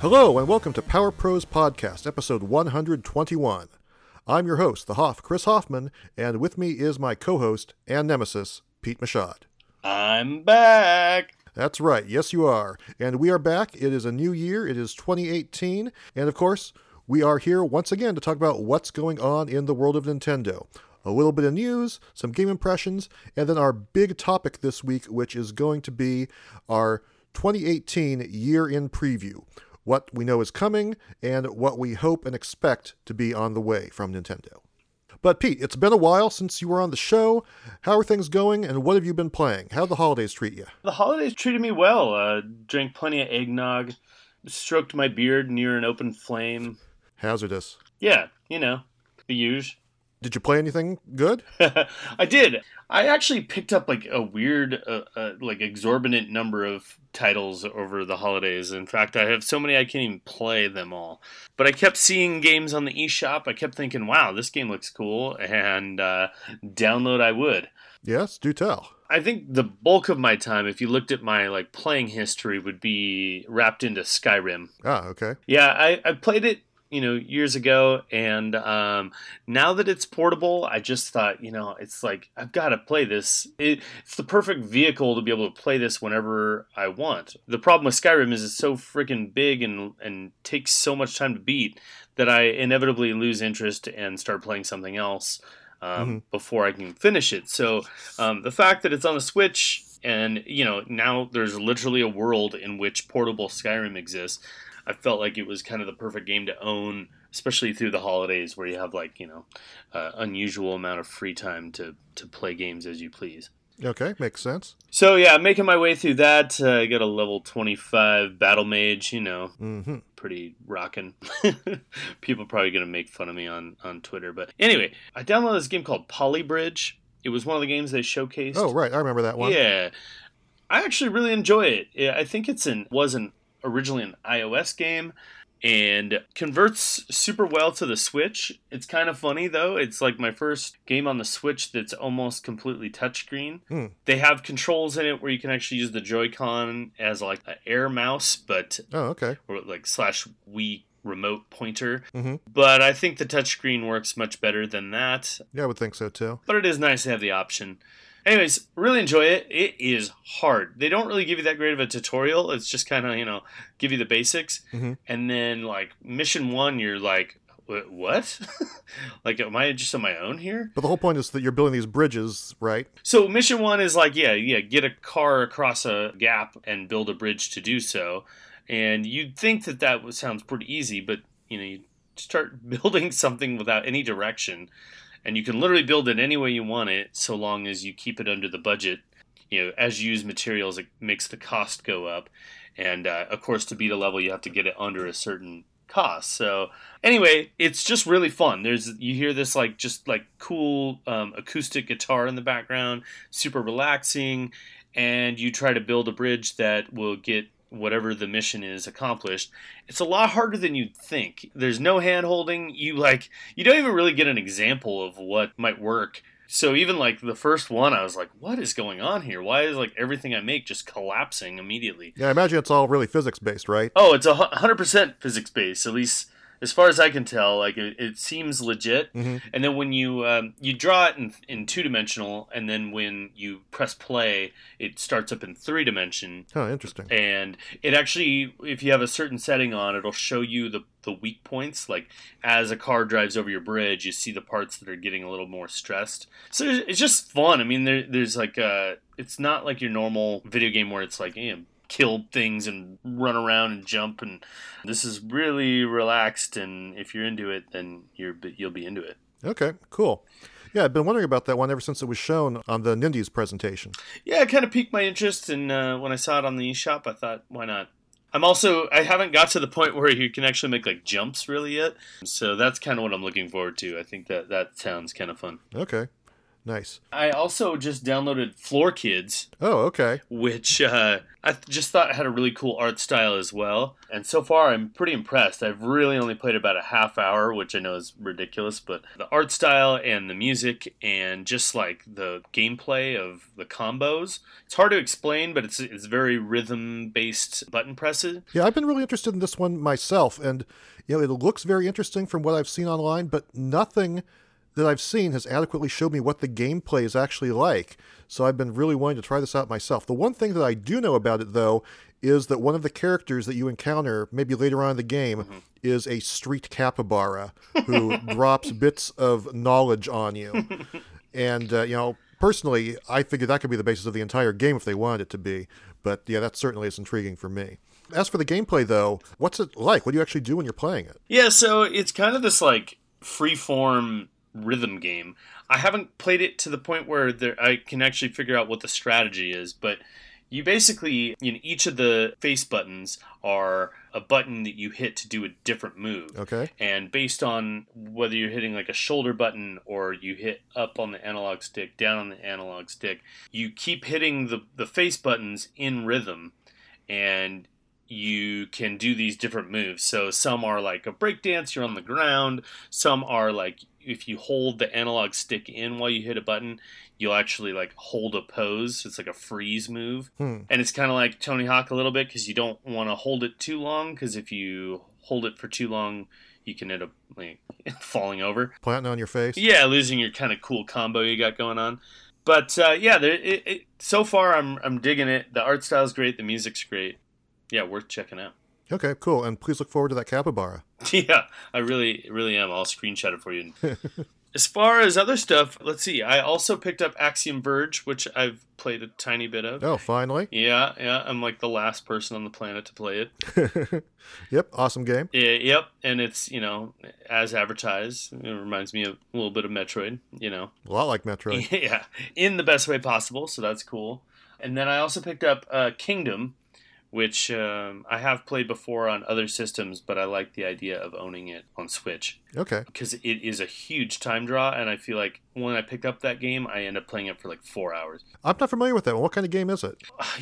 Hello and welcome to Power Pros Podcast, episode 121. I'm your host, the Hoff, Chris Hoffman, and with me is my co-host and nemesis, Pete Machad. I'm back! That's right, yes you are. And we are back. It is a new year, it is 2018, and of course, we are here once again to talk about what's going on in the world of Nintendo. A little bit of news, some game impressions, and then our big topic this week, which is going to be our 2018 year-in preview. What we know is coming, and what we hope and expect to be on the way from Nintendo. But Pete, it's been a while since you were on the show. How are things going, and what have you been playing? How'd the holidays treat you? The holidays treated me well. Drank plenty of eggnog, stroked my beard near an open flame. Hazardous. Yeah, you know, the usual. Did you play anything good? I did. I actually picked up like a weird, exorbitant number of titles over the holidays. In fact, I have so many I can't even play them all. But I kept seeing games on the eShop. I kept thinking, wow, this game looks cool, and download I would. Yes, do tell. I think the bulk of my time, if you looked at my playing history, would be wrapped into Skyrim. Ah, okay. Yeah, I played it years ago, and now that it's portable, I just thought, it's like, I've got to play this. It's the perfect vehicle to be able to play this whenever I want. The problem with Skyrim is it's so freaking big and takes so much time to beat that I inevitably lose interest and start playing something else before I can finish it. So the fact that it's on the Switch, and now there's literally a world in which portable Skyrim exists, I felt like it was kind of the perfect game to own, especially through the holidays where you have unusual amount of free time to play games as you please. Okay, makes sense. So yeah, I'm making my way through that. I got a level 25 battle mage, pretty rocking. People are probably going to make fun of me on Twitter. But anyway, I downloaded this game called Polybridge. It was one of the games they showcased. Oh, right. I remember that one. Yeah. I actually really enjoy it. I think wasn't originally an iOS game and converts super well to the Switch. It's kind of funny though. It's like my first game on the Switch that's almost completely touchscreen. They have controls in it where you can actually use the Joy-Con as like an air mouse, but okay, or like /Wii remote pointer. Mm-hmm. But I think the touchscreen works much better than that. Yeah, I would think so too. But it is nice to have the option. Anyways, really enjoy it. It is hard. They don't really give you that great of a tutorial. It's just kind of, give you the basics. Mm-hmm. And then, mission 1, you're like, what? Am I just on my own here? But the whole point is that you're building these bridges, right? So mission 1 is get a car across a gap and build a bridge to do so. And you'd think that sounds pretty easy, but, you start building something without any direction. And you can literally build it any way you want it, so long as you keep it under the budget. As you use materials, it makes the cost go up. And, of course, to beat a level, you have to get it under a certain cost. So, anyway, it's just really fun. You hear this, cool acoustic guitar in the background, super relaxing, and you try to build a bridge that will get whatever the mission is accomplished. It's a lot harder than you'd think. There's no hand holding. You don't even really get an example of what might work. So even the first one, I was like, what is going on here? Why is everything I make just collapsing immediately? Yeah, I imagine it's all really physics based, right? Oh, it's 100% physics based, at least as far as I can tell. It seems legit. Mm-hmm. And then when you draw it in 2-dimensional, and then when you press play, it starts up in 3-dimension. Oh, interesting. And it actually, if you have a certain setting on, it'll show you the weak points. As a car drives over your bridge, you see the parts that are getting a little more stressed. So it's just fun. I mean, there's it's not like your normal video game where it's kill things and run around and jump, and this is really relaxed, and if you're into it, then you'll be into it. Okay, cool. Yeah, I've been wondering about that one ever since it was shown on the Nindies presentation. Yeah, it kind of piqued my interest, and when I saw it on the eShop, I thought, why not? I haven't got to the point where you can actually make jumps really yet, so that's kind of what I'm looking forward to. I think that sounds kind of fun. Okay. Nice. I also just downloaded Floor Kids, Oh, okay. which I just thought had a really cool art style as well. And so far, I'm pretty impressed. I've really only played about a half hour, which I know is ridiculous, but the art style and the music and just like the gameplay of the combos, it's hard to explain, but it's very rhythm-based button presses. Yeah, I've been really interested in this one myself, and it looks very interesting from what I've seen online, but nothing that I've seen has adequately showed me what the gameplay is actually like. So I've been really wanting to try this out myself. The one thing that I do know about it, though, is that one of the characters that you encounter, maybe later on in the game, is a street capybara who drops bits of knowledge on you. And, personally, I figured that could be the basis of the entire game if they wanted it to be. But, yeah, that certainly is intriguing for me. As for the gameplay, though, what's it like? What do you actually do when you're playing it? Yeah, so it's kind of this, like, free-form rhythm game. I haven't played it to the point where I can actually figure out what the strategy is, but you basically, each of the face buttons are a button that you hit to do a different move. Okay. And based on whether you're hitting like a shoulder button or you hit up on the analog stick, down on the analog stick, you keep hitting the face buttons in rhythm, and you can do these different moves. So some are like a breakdance, you're on the ground. Some are like if you hold the analog stick in while you hit a button, you'll actually like hold a pose. It's like a freeze move. And it's kind of like Tony Hawk a little bit because you don't want to hold it too long, because if you hold it for too long, you can end up like falling over. Planting on your face? Yeah, losing your kind of cool combo you got going on. But so far I'm digging it. The art style's great. The music's great. Yeah, worth checking out. Okay, cool. And please look forward to that capybara. Yeah, I really, really am. I'll screenshot it for you. As far as other stuff, let's see. I also picked up Axiom Verge, which I've played a tiny bit of. Oh, finally? Yeah. I'm like the last person on the planet to play it. Yep, awesome game. Yep, and it's, as advertised. It reminds me of a little bit of Metroid, A lot like Metroid. Yeah, in the best way possible, so that's cool. And then I also picked up Kingdom, which I have played before on other systems, but I like the idea of owning it on Switch. Okay. Because it is a huge time draw, and I feel like when I pick up that game, I end up playing it for like 4 hours. I'm not familiar with that one. What kind of game is it?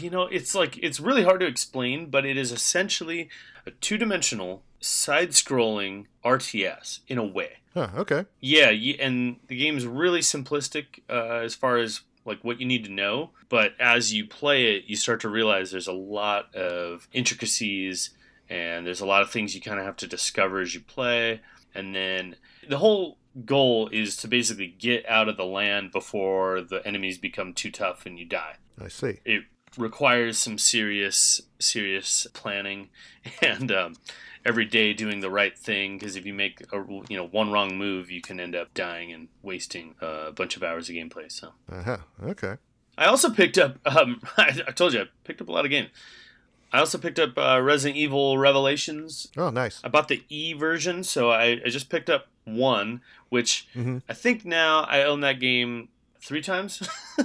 It's really hard to explain, but it is essentially a two-dimensional, side-scrolling RTS in a way. Huh, okay. Yeah, and the game's really simplistic as far as like what you need to know, but as you play it, you start to realize there's a lot of intricacies and there's a lot of things you kind of have to discover as you play. And then the whole goal is to basically get out of the land before the enemies become too tough and you die. I see. It requires some serious planning and every day doing the right thing, because if you make one wrong move, you can end up dying and wasting a bunch of hours of gameplay. So okay. I also picked up I told you I picked up a lot of games. I also picked up Resident Evil Revelations. Oh, nice. I bought the E version, so I just picked up one, which I think now I own that game 3 times.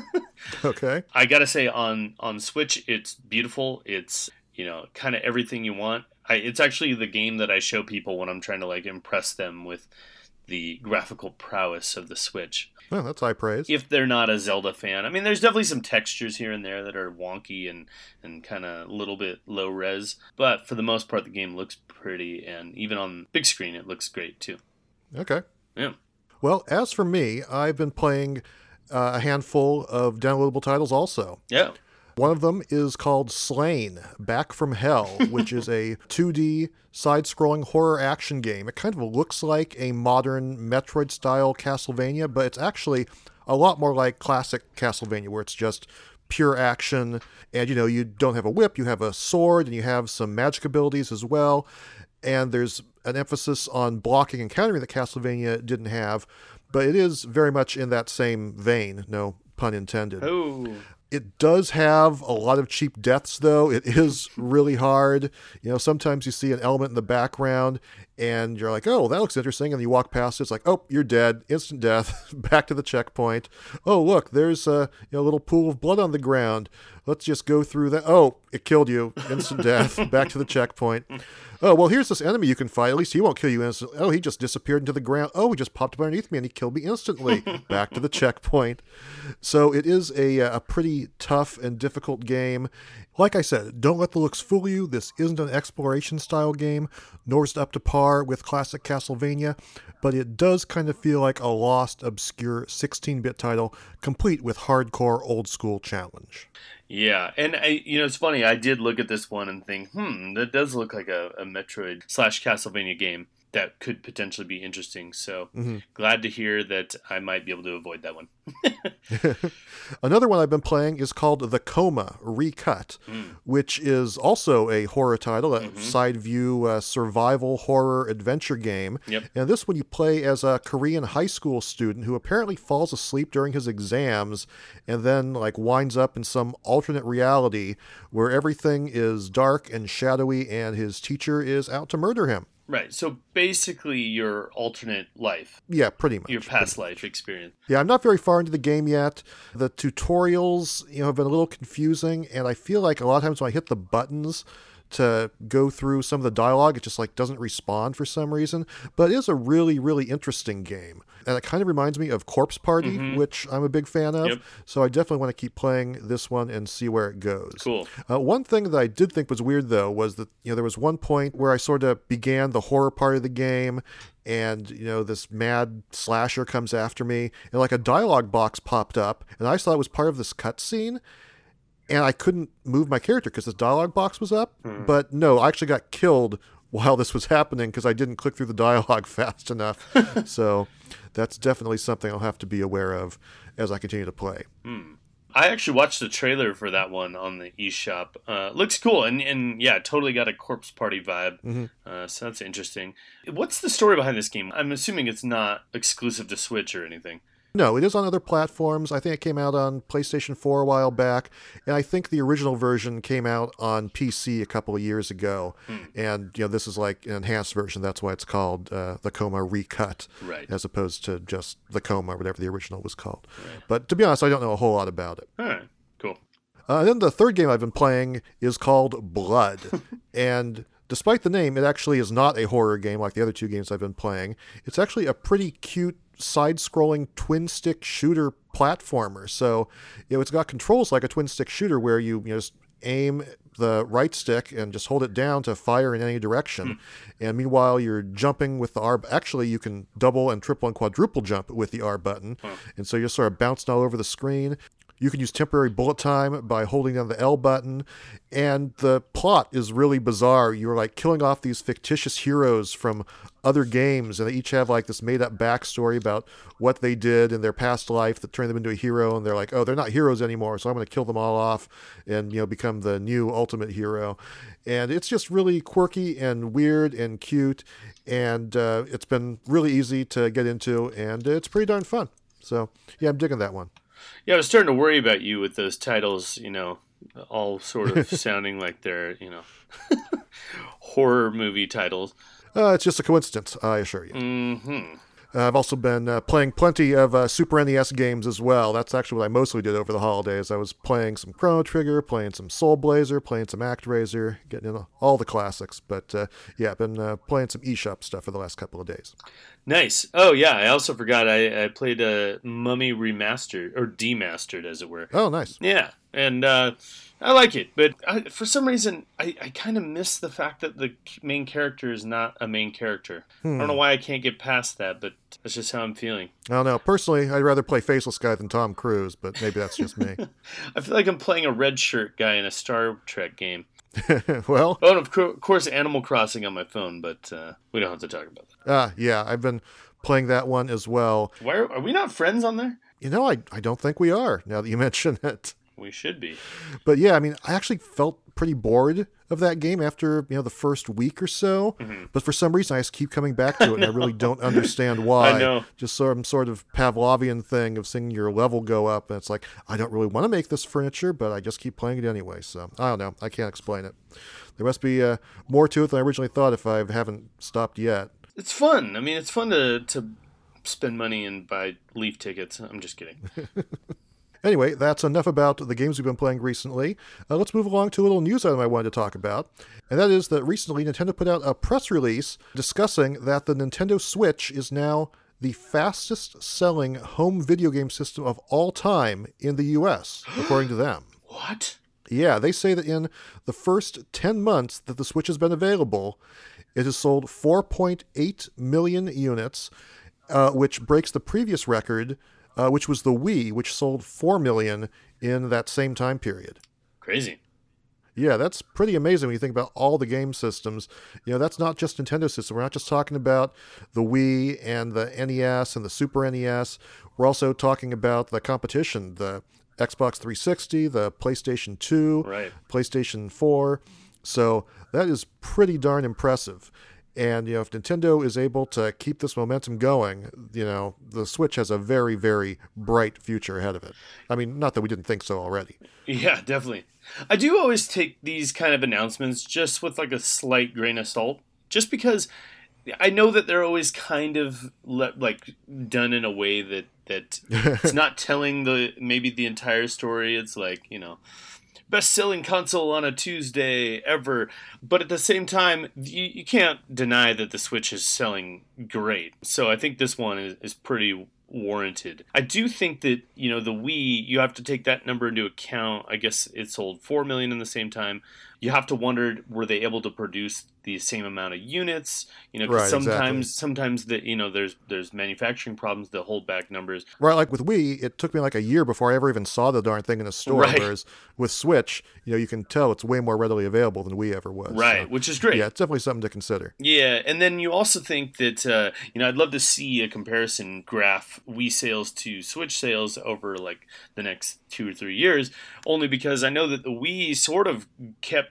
Okay. I gotta say, on Switch, it's beautiful. It's kind of everything you want. It's actually the game that I show people when I'm trying to like impress them with the graphical prowess of the Switch. Well, that's high praise. If they're not a Zelda fan. I mean, there's definitely some textures here and there that are wonky and kind of a little bit low res. But for the most part, the game looks pretty. And even on big screen, it looks great too. Okay. Yeah. Well, as for me, I've been playing a handful of downloadable titles also. Yeah. One of them is called Slain, Back from Hell, which is a 2D side-scrolling horror action game. It kind of looks like a modern Metroid-style Castlevania, but it's actually a lot more like classic Castlevania, where it's just pure action, and you don't have a whip, you have a sword, and you have some magic abilities as well, and there's an emphasis on blocking and countering that Castlevania didn't have, but it is very much in that same vein, no pun intended. Oh. It does have a lot of cheap deaths, though. It is really hard. Sometimes you see an element in the background, and you're like, oh, that looks interesting. And you walk past it, it's like, oh, you're dead, instant death, back to the checkpoint. Oh, look, there's a little pool of blood on the ground. Let's just go through that. Oh, it killed you, instant death, back to the checkpoint. Oh, well, here's this enemy you can fight. At least he won't kill you instantly. Oh, he just disappeared into the ground. Oh, he just popped up underneath me and he killed me instantly. Back to the checkpoint. So it is a pretty tough and difficult game. Like I said, don't let the looks fool you. This isn't an exploration-style game, nor is it up to par with classic Castlevania, but it does kind of feel like a lost, obscure 16-bit title, complete with hardcore old-school challenge. Yeah, and it's funny. I did look at this one and think, that does look like a Metroid / Castlevania game that could potentially be interesting. So glad to hear that I might be able to avoid that one. Another one I've been playing is called The Coma Recut, which is also a horror title, a side view survival horror adventure game. Yep. And this one you play as a Korean high school student who apparently falls asleep during his exams and then winds up in some alternate reality where everything is dark and shadowy and his teacher is out to murder him. Right. So basically your alternate life. Yeah, pretty much. Your past life experience. Yeah, I'm not very far into the game yet. The tutorials, have been a little confusing, and I feel like a lot of times when I hit the buttons to go through some of the dialogue, it just doesn't respond for some reason. But it is a really, really interesting game. And it kind of reminds me of Corpse Party, which I'm a big fan of. Yep. So I definitely want to keep playing this one and see where it goes. Cool. One thing that I did think was weird, though, was that there was one point where I sort of began the horror part of the game, and this mad slasher comes after me, and a dialogue box popped up, and I just thought it was part of this cutscene. And I couldn't move my character because this dialogue box was up. But no, I actually got killed while this was happening because I didn't click through the dialogue fast enough. So that's definitely something I'll have to be aware of as I continue to play. I actually watched the trailer for that one on the eShop. Looks cool, and yeah, totally got a Corpse Party vibe. So that's interesting. What's the story behind this game? I'm assuming it's not exclusive to Switch or anything. No, it is on other platforms. I think it came out on PlayStation 4 a while back, and I think the original version came out on PC a couple of years ago. And this is an enhanced version. That's why it's called The Coma Recut, right, as opposed to just The Coma, or whatever the original was called. Right. But to be honest, I don't know a whole lot about it. All right, cool. Then the third game I've been playing is called Blood, and despite the name, it actually is not a horror game like the other two games I've been playing. It's actually a pretty cute side-scrolling twin-stick shooter platformer. So, it's got controls like a twin-stick shooter where you just aim the right stick and just hold it down to fire in any direction. And meanwhile, you're jumping with the R. Actually, you can double and triple and quadruple jump with the R button. And so you're sort of bouncing all over the screen. You can use temporary bullet time by holding down the L button. And the plot is really bizarre. You're killing off these fictitious heroes from other games, and they each have this made-up backstory about what they did in their past life that turned them into a hero, and they're like, oh, they're not heroes anymore, so I'm going to kill them all off and become the new ultimate hero. And it's just really quirky and weird and cute, and it's been really easy to get into, and it's pretty darn fun. So yeah, I'm digging that one. Yeah, I was starting to worry about you with those titles, all sort of sounding like they're, horror movie titles. It's just a coincidence, I assure you. I've also been playing plenty of Super NES games as well. That's actually what I mostly did over the holidays. I was playing some Chrono Trigger, playing some Soul Blazer, playing some ActRaiser, getting in all the classics. But yeah, I've been playing some eShop stuff for the last couple of days. Nice. Oh, yeah, I also forgot I played Mummy Remastered, or Demastered, as it were. Oh, nice. Yeah, and I like it, but for some reason, I kind of miss the fact that the main character is not a main character. I don't know why I can't get past that, but that's just how I'm feeling. I don't know. Personally, I'd rather play Faceless Guy than Tom Cruise, but maybe that's just me. I feel like I'm playing a red shirt guy in a Star Trek game. Well... Oh, and of course, Animal Crossing on my phone, but we don't have to talk about that. Yeah, I've been playing that one as well. Why are we not friends on there? I don't think we are, now that you mention it. We should be. But yeah, I mean, I actually felt pretty bored of that game after, the first week or so. Mm-hmm. But for some reason, I just keep coming back to it, and I really don't understand why. I know. Just some sort of Pavlovian thing of seeing your level go up, and it's like, I don't really want to make this furniture, but I just keep playing it anyway. So, I don't know. I can't explain it. There must be more to it than I originally thought if I haven't stopped yet. It's fun. I mean, it's fun to spend money and buy Leaf tickets. I'm just kidding. Anyway, that's enough about the games we've been playing recently. Let's move along to a little news item I wanted to talk about. And that is that recently Nintendo put out a press release discussing that the Nintendo Switch is now the fastest selling home video game system of all time in the US, according to them. What? Yeah, they say that in the first 10 months that the Switch has been available, it has sold 4.8 million units, which breaks the previous record, which was the Wii, which sold 4 million in that same time period. Crazy. Yeah, that's pretty amazing when you think about all the game systems. That's not just Nintendo system. We're not just talking about the Wii and the NES and the Super NES. We're also talking about the competition, the Xbox 360, the PlayStation 2, right. PlayStation 4. So that is pretty darn impressive. And, if Nintendo is able to keep this momentum going, the Switch has a very, very bright future ahead of it. I mean, not that we didn't think so already. Yeah, definitely. I do always take these kind of announcements just with like a slight grain of salt, just because I know that they're always kind of done in a way that it's not telling maybe the entire story. It's like, best-selling console on a Tuesday ever. But at the same time, you can't deny that the Switch is selling great. So I think this one is pretty warranted. I do think that, the Wii, you have to take that number into account. I guess it sold 4 million in the same time. You have to wonder, were they able to produce the same amount of units? Right, sometimes there's manufacturing problems that hold back numbers. Right, like with Wii, it took me like a year before I ever even saw the darn thing in a store. Right. Whereas with Switch, you can tell it's way more readily available than Wii ever was. Right, so, which is great. Yeah, it's definitely something to consider. Yeah, and then you also think that, I'd love to see a comparison graph, Wii sales to Switch sales over like the next 2 or 3 years, only because I know that the Wii sort of kept,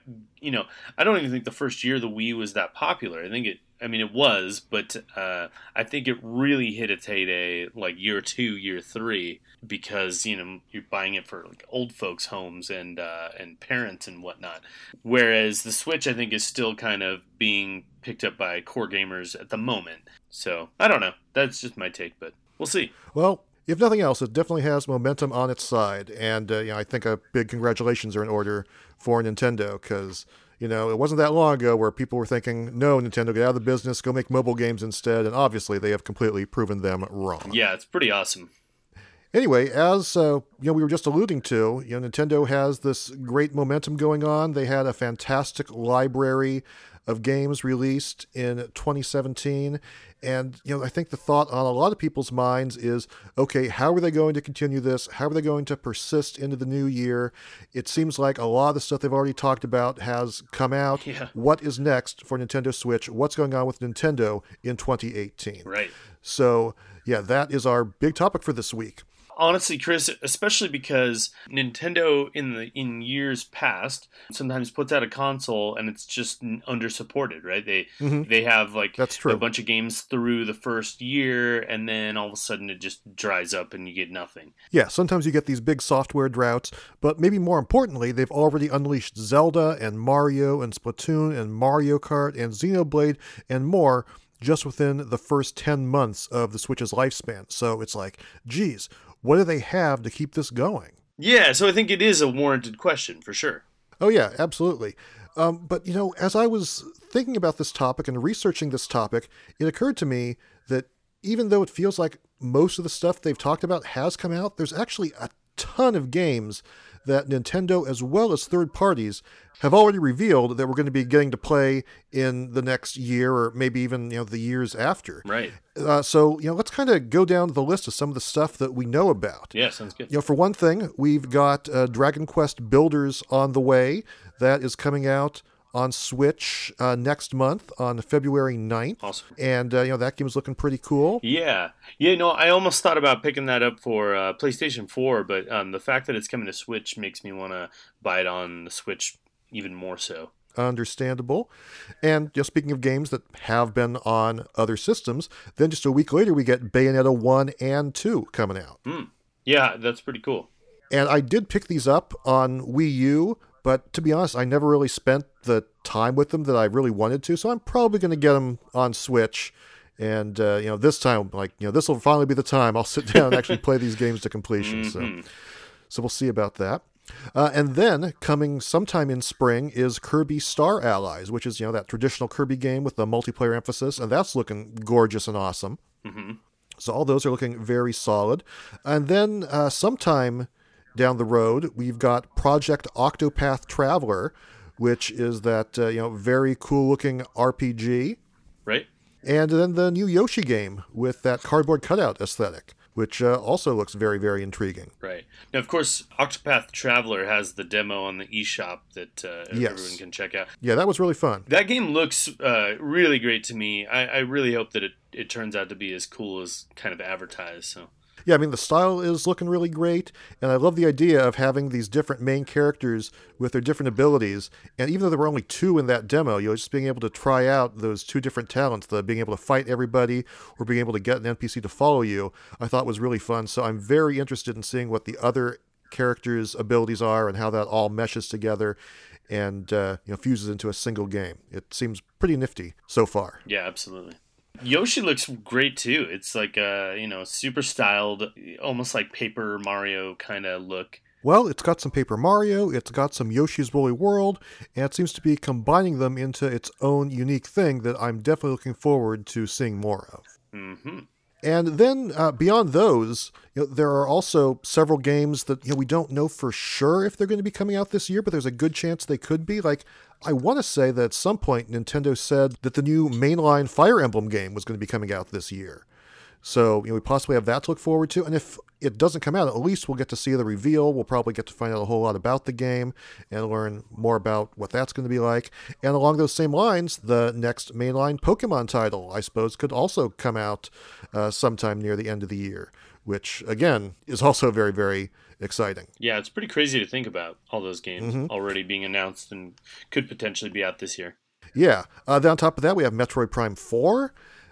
I don't even think the first year the Wii was that popular. It was, but I think it really hit its heyday like year 2, year 3, because you're buying it for like old folks' homes and parents and whatnot. Whereas the Switch, I think, is still kind of being picked up by core gamers at the moment. So I don't know. That's just my take, but we'll see. Well, if nothing else, it definitely has momentum on its side, and I think a big congratulations are in order for Nintendo, because it wasn't that long ago where people were thinking, no, Nintendo, get out of the business, go make mobile games instead, and obviously they have completely proven them wrong. Yeah, it's pretty awesome. Anyway, as we were just alluding to, Nintendo has this great momentum going on. They had a fantastic library of games released in 2017. And, I think the thought on a lot of people's minds is, okay, how are they going to continue this? How are they going to persist into the new year? It seems like a lot of the stuff they've already talked about has come out. Yeah. What is next for Nintendo Switch? What's going on with Nintendo in 2018? Right. So, yeah, that is our big topic for this week. Honestly, Chris, especially because Nintendo in years past sometimes puts out a console and it's just under-supported, right? They have That's true. a bunch of games through the first year, and then all of a sudden it just dries up and you get nothing. Yeah, sometimes you get these big software droughts, but maybe more importantly, they've already unleashed Zelda and Mario and Splatoon and Mario Kart and Xenoblade and more just within the first 10 months of the Switch's lifespan. So it's like, geez, what do they have to keep this going? Yeah, so I think it is a warranted question, for sure. Oh, yeah, absolutely. But, as I was thinking about this topic and researching this topic, it occurred to me that even though it feels like most of the stuff they've talked about has come out, there's actually a ton of games that Nintendo, as well as third parties, have already revealed that we're going to be getting to play in the next year or maybe even, the years after. Right. So, let's kind of go down the list of some of the stuff that we know about. Yeah, sounds good. For one thing, we've got Dragon Quest Builders on the way. That is coming out on Switch next month on February 9th. Awesome. And, that game is looking pretty cool. Yeah. No, I almost thought about picking that up for PlayStation 4, but the fact that it's coming to Switch makes me want to buy it on the Switch even more so. Understandable. And speaking of games that have been on other systems, then just a week later we get Bayonetta 1 and 2 coming out. Yeah, that's pretty cool. And I did pick these up on Wii U, but to be honest, I never really spent the time with them that I really wanted to, so I'm probably going to get them on Switch. And, this time, this will finally be the time I'll sit down and actually play these games to completion. So we'll see about that. And then, coming sometime in spring, is Kirby Star Allies, which is, that traditional Kirby game with the multiplayer emphasis, and that's looking gorgeous and awesome. So all those are looking very solid. And then, sometime down the road, we've got Project Octopath Traveler, which is that, very cool-looking RPG. Right. And then the new Yoshi game with that cardboard cutout aesthetic, which also looks very, very intriguing. Right. Now, of course, Octopath Traveler has the demo on the eShop that everyone can check out. Yeah, that was really fun. That game looks really great to me. I really hope that it turns out to be as cool as kind of advertised. So. Yeah, I mean, the style is looking really great, and I love the idea of having these different main characters with their different abilities, and even though there were only 2 in that demo, just being able to try out those 2 different talents, the being able to fight everybody or being able to get an NPC to follow you, I thought was really fun, so I'm very interested in seeing what the other characters' abilities are and how that all meshes together and fuses into a single game. It seems pretty nifty so far. Yeah, absolutely. Yoshi looks great too. It's like super styled, almost like Paper Mario kind of look. Well, it's got some Paper Mario, it's got some Yoshi's Woolly World, and it seems to be combining them into its own unique thing that I'm definitely looking forward to seeing more of. And then beyond those, there are also several games that we don't know for sure if they're going to be coming out this year, but there's a good chance they could be. Like, I want to say that at some point Nintendo said that the new mainline Fire Emblem game was going to be coming out this year. So we possibly have that to look forward to. And if it doesn't come out, at least we'll get to see the reveal. We'll probably get to find out a whole lot about the game and learn more about what that's going to be like. And along those same lines, the next mainline Pokemon title, I suppose, could also come out sometime near the end of the year, which, again, is also very, very exciting. Yeah, it's pretty crazy to think about all those games already being announced and could potentially be out this year. Yeah. Then on top of that, we have Metroid Prime 4.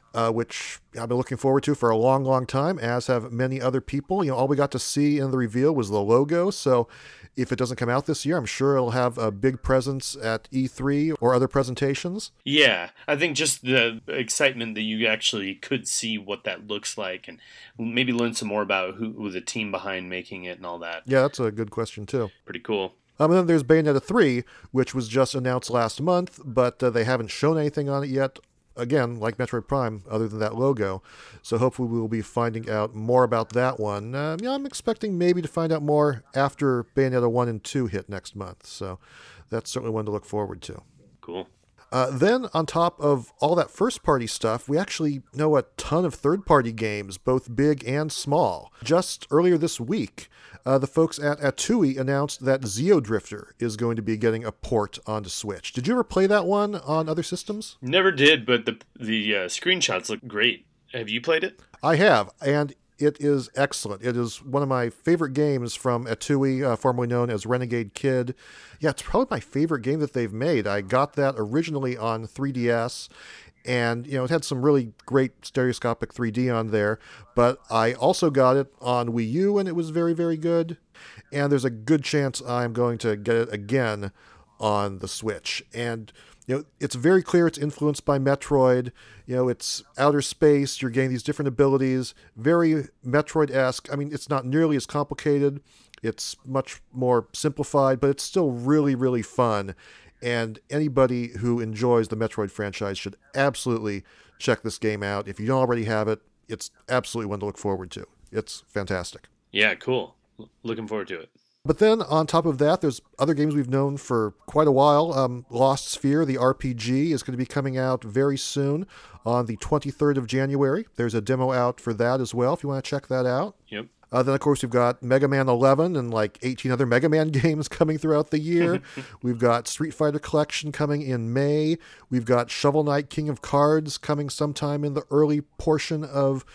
Which I've been looking forward to for a long, long time, as have many other people. All we got to see in the reveal was the logo, so if it doesn't come out this year, I'm sure it'll have a big presence at E3 or other presentations. Yeah, I think just the excitement that you actually could see what that looks like and maybe learn some more about who the team behind making it and all that. Yeah, that's a good question, too. Pretty cool. And then there's Bayonetta 3, which was just announced last month, but they haven't shown anything on it yet. Again, like Metroid Prime, other than that logo. So hopefully we'll be finding out more about that one. I'm expecting maybe to find out more after Bayonetta 1 and 2 hit next month. So that's certainly one to look forward to. Cool. Then, on top of all that first-party stuff, we actually know a ton of third-party games, both big and small. Just earlier this week, the folks at Atui announced that Xeodrifter is going to be getting a port onto Switch. Did you ever play that one on other systems? Never did, but the screenshots look great. Have you played it? I have, and it is excellent. It is one of my favorite games from Atui, formerly known as Renegade Kid. Yeah, it's probably my favorite game that they've made. I got that originally on 3DS, and it had some really great stereoscopic 3D on there, but I also got it on Wii U, and it was very, very good. And there's a good chance I'm going to get it again on the Switch. And it's very clear it's influenced by Metroid. It's outer space. You're getting these different abilities. Very Metroid-esque. I mean, it's not nearly as complicated. It's much more simplified, but it's still really, really fun. And anybody who enjoys the Metroid franchise should absolutely check this game out. If you don't already have it, it's absolutely one to look forward to. It's fantastic. Yeah, cool. Looking forward to it. But then, on top of that, there's other games we've known for quite a while. Lost Sphere, the RPG, is going to be coming out very soon on the 23rd of January. There's a demo out for that as well, if you want to check that out. Yep. Then, of course, we've got Mega Man 11 and like 18 other Mega Man games coming throughout the year. We've got Street Fighter Collection coming in May. We've got Shovel Knight King of Cards coming sometime in the early portion of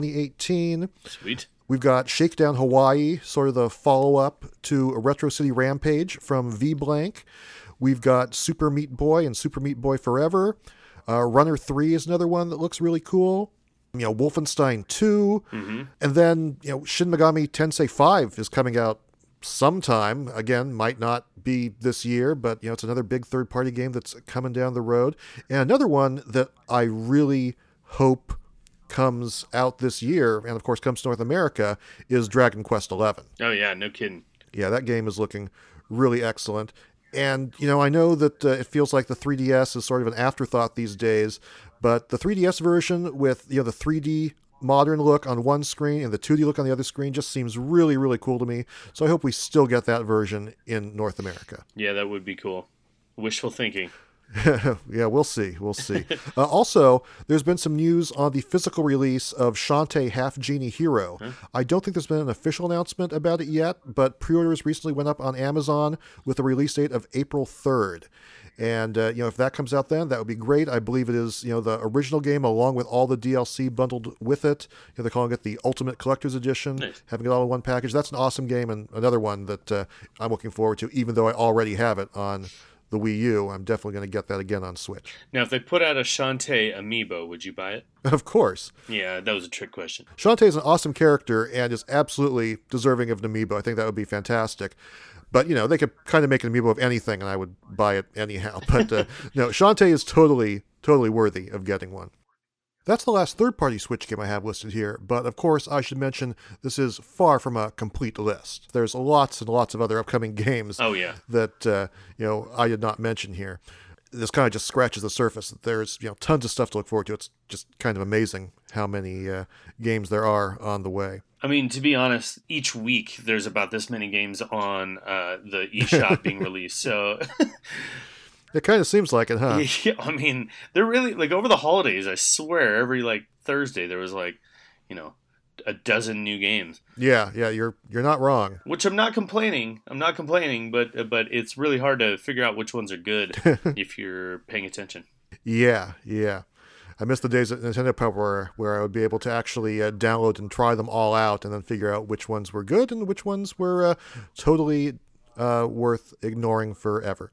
2018. Sweet. We've got Shakedown Hawaii, sort of the follow-up to Retro City Rampage from V-Blank. We've got Super Meat Boy and Super Meat Boy Forever. Runner 3 is another one that looks really cool. Wolfenstein 2. And then, Shin Megami Tensei 5 is coming out sometime. Again, might not be this year, but, it's another big third-party game that's coming down the road. And another one that I really hope comes out this year, and of course comes to North America, is Dragon Quest XI. Oh, yeah, no kidding. Yeah, that game is looking really excellent. And, I know that it feels like the 3DS is sort of an afterthought these days, but the 3DS version with, the 3D modern look on one screen and the 2D look on the other screen just seems really, really cool to me. So I hope we still get that version in North America. Yeah, that would be cool. Wishful thinking. Yeah, we'll see. We'll see. Also, there's been some news on the physical release of Shantae Half Genie Hero. Huh? I don't think there's been an official announcement about it yet, but pre-orders recently went up on Amazon with a release date of April 3rd. And, if that comes out then, that would be great. I believe it is, the original game along with all the DLC bundled with it. They're calling it the Ultimate Collector's Edition, Nice. having it all in one package. That's an awesome game and another one that I'm looking forward to, even though I already have it on the Wii U. I'm definitely going to get that again on Switch. Now, if they put out a Shantae amiibo, would you buy it? Of course. Yeah, that was a trick question. Shantae is an awesome character and is absolutely deserving of an amiibo. I think that would be fantastic. But, they could kind of make an amiibo of anything and I would buy it anyhow. But, no, Shantae is totally worthy of getting one. That's the last third-party Switch game I have listed here, but of course I should mention this is far from a complete list. There's lots and lots of other upcoming games that, I did not mention here. This kind of just scratches the surface. There's, tons of stuff to look forward to. It's just kind of amazing how many games there are on the way. I mean, to be honest, each week there's about this many games on the eShop being released, so... It kind of seems like it, huh? Yeah, I mean, they're really, over the holidays, I swear, every, Thursday there was, a dozen new games. Yeah, you're not wrong. Which I'm not complaining, but it's really hard to figure out which ones are good if you're paying attention. Yeah. I miss the days at Nintendo Power where I would be able to actually download and try them all out and then figure out which ones were good and which ones were totally worth ignoring forever.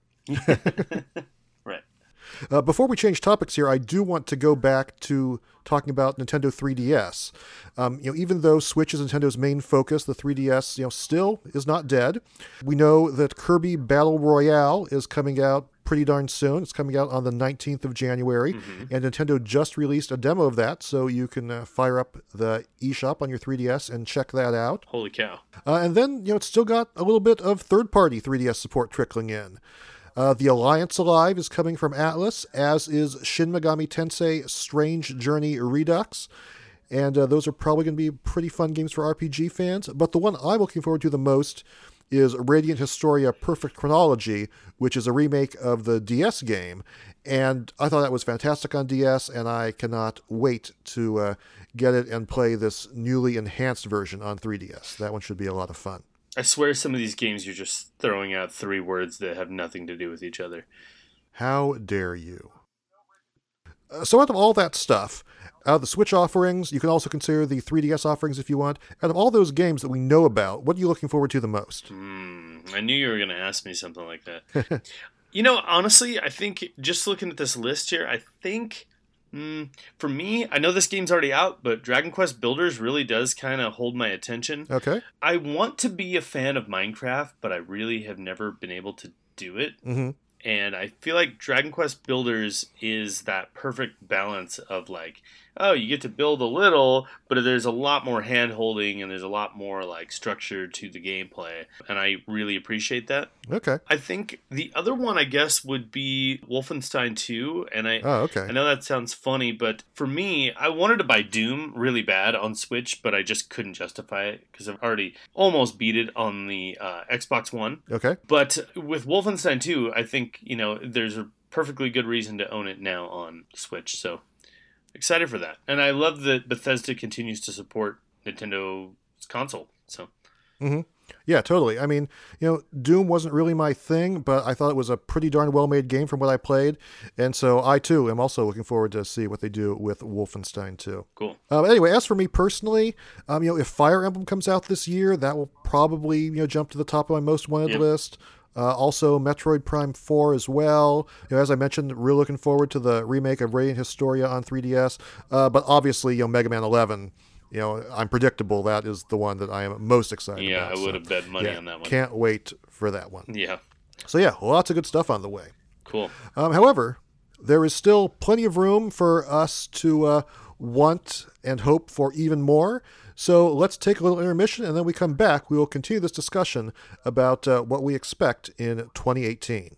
Right. Before we change topics here, I do want to go back to talking about Nintendo 3DS. Even though Switch is Nintendo's main focus, the 3DS, still is not dead. We know that Kirby Battle Royale is coming out pretty darn soon. It's coming out on the 19th of January, and Nintendo just released a demo of that, so you can fire up the eShop on your 3DS and check that out. Holy cow. And then, it's still got a little bit of third-party 3DS support trickling in. The Alliance Alive is coming from Atlas, as is Shin Megami Tensei Strange Journey Redux. And those are probably going to be pretty fun games for RPG fans. But the one I'm looking forward to the most is Radiant Historia Perfect Chronology, which is a remake of the DS game. And I thought that was fantastic on DS, and I cannot wait to get it and play this newly enhanced version on 3DS. That one should be a lot of fun. I swear some of these games you're just throwing out 3 words that have nothing to do with each other. How dare you? So out of all that stuff, out of the Switch offerings, you can also consider the 3DS offerings if you want. Out of all those games that we know about, what are you looking forward to the most? I knew you were going to ask me something like that. Honestly, I think just looking at this list here, I think... for me, I know this game's already out, but Dragon Quest Builders really does kind of hold my attention. Okay. I want to be a fan of Minecraft, but I really have never been able to do it. Mm-hmm. And I feel like Dragon Quest Builders is that perfect balance of you get to build a little, but there's a lot more hand-holding and there's a lot more structure to the gameplay. And I really appreciate that. Okay. I think the other one, I guess, would be Wolfenstein 2. And I know that sounds funny, but for me, I wanted to buy Doom really bad on Switch, but I just couldn't justify it because I've already almost beat it on the Xbox One. Okay. But with Wolfenstein 2, I think, there's a perfectly good reason to own it now on Switch. So excited for that. And I love that Bethesda continues to support Nintendo's console. So. Mm-hmm. Yeah, totally. I mean, Doom wasn't really my thing, but I thought it was a pretty darn well-made game from what I played. And so I, too, am also looking forward to see what they do with Wolfenstein 2. Cool. Anyway, as for me personally, if Fire Emblem comes out this year, that will probably, jump to the top of my most wanted list. Also, Metroid Prime 4 as well. As I mentioned, really looking forward to the remake of Radiant Historia on 3DS. But obviously, Mega Man 11... I'm predictable. That is the one that I am most excited about. Yeah, I would have bet money on that one. Can't wait for that one. Yeah. So yeah, lots of good stuff on the way. Cool. However, there is still plenty of room for us to want and hope for even more. So let's take a little intermission, and then we come back. We will continue this discussion about what we expect in 2018.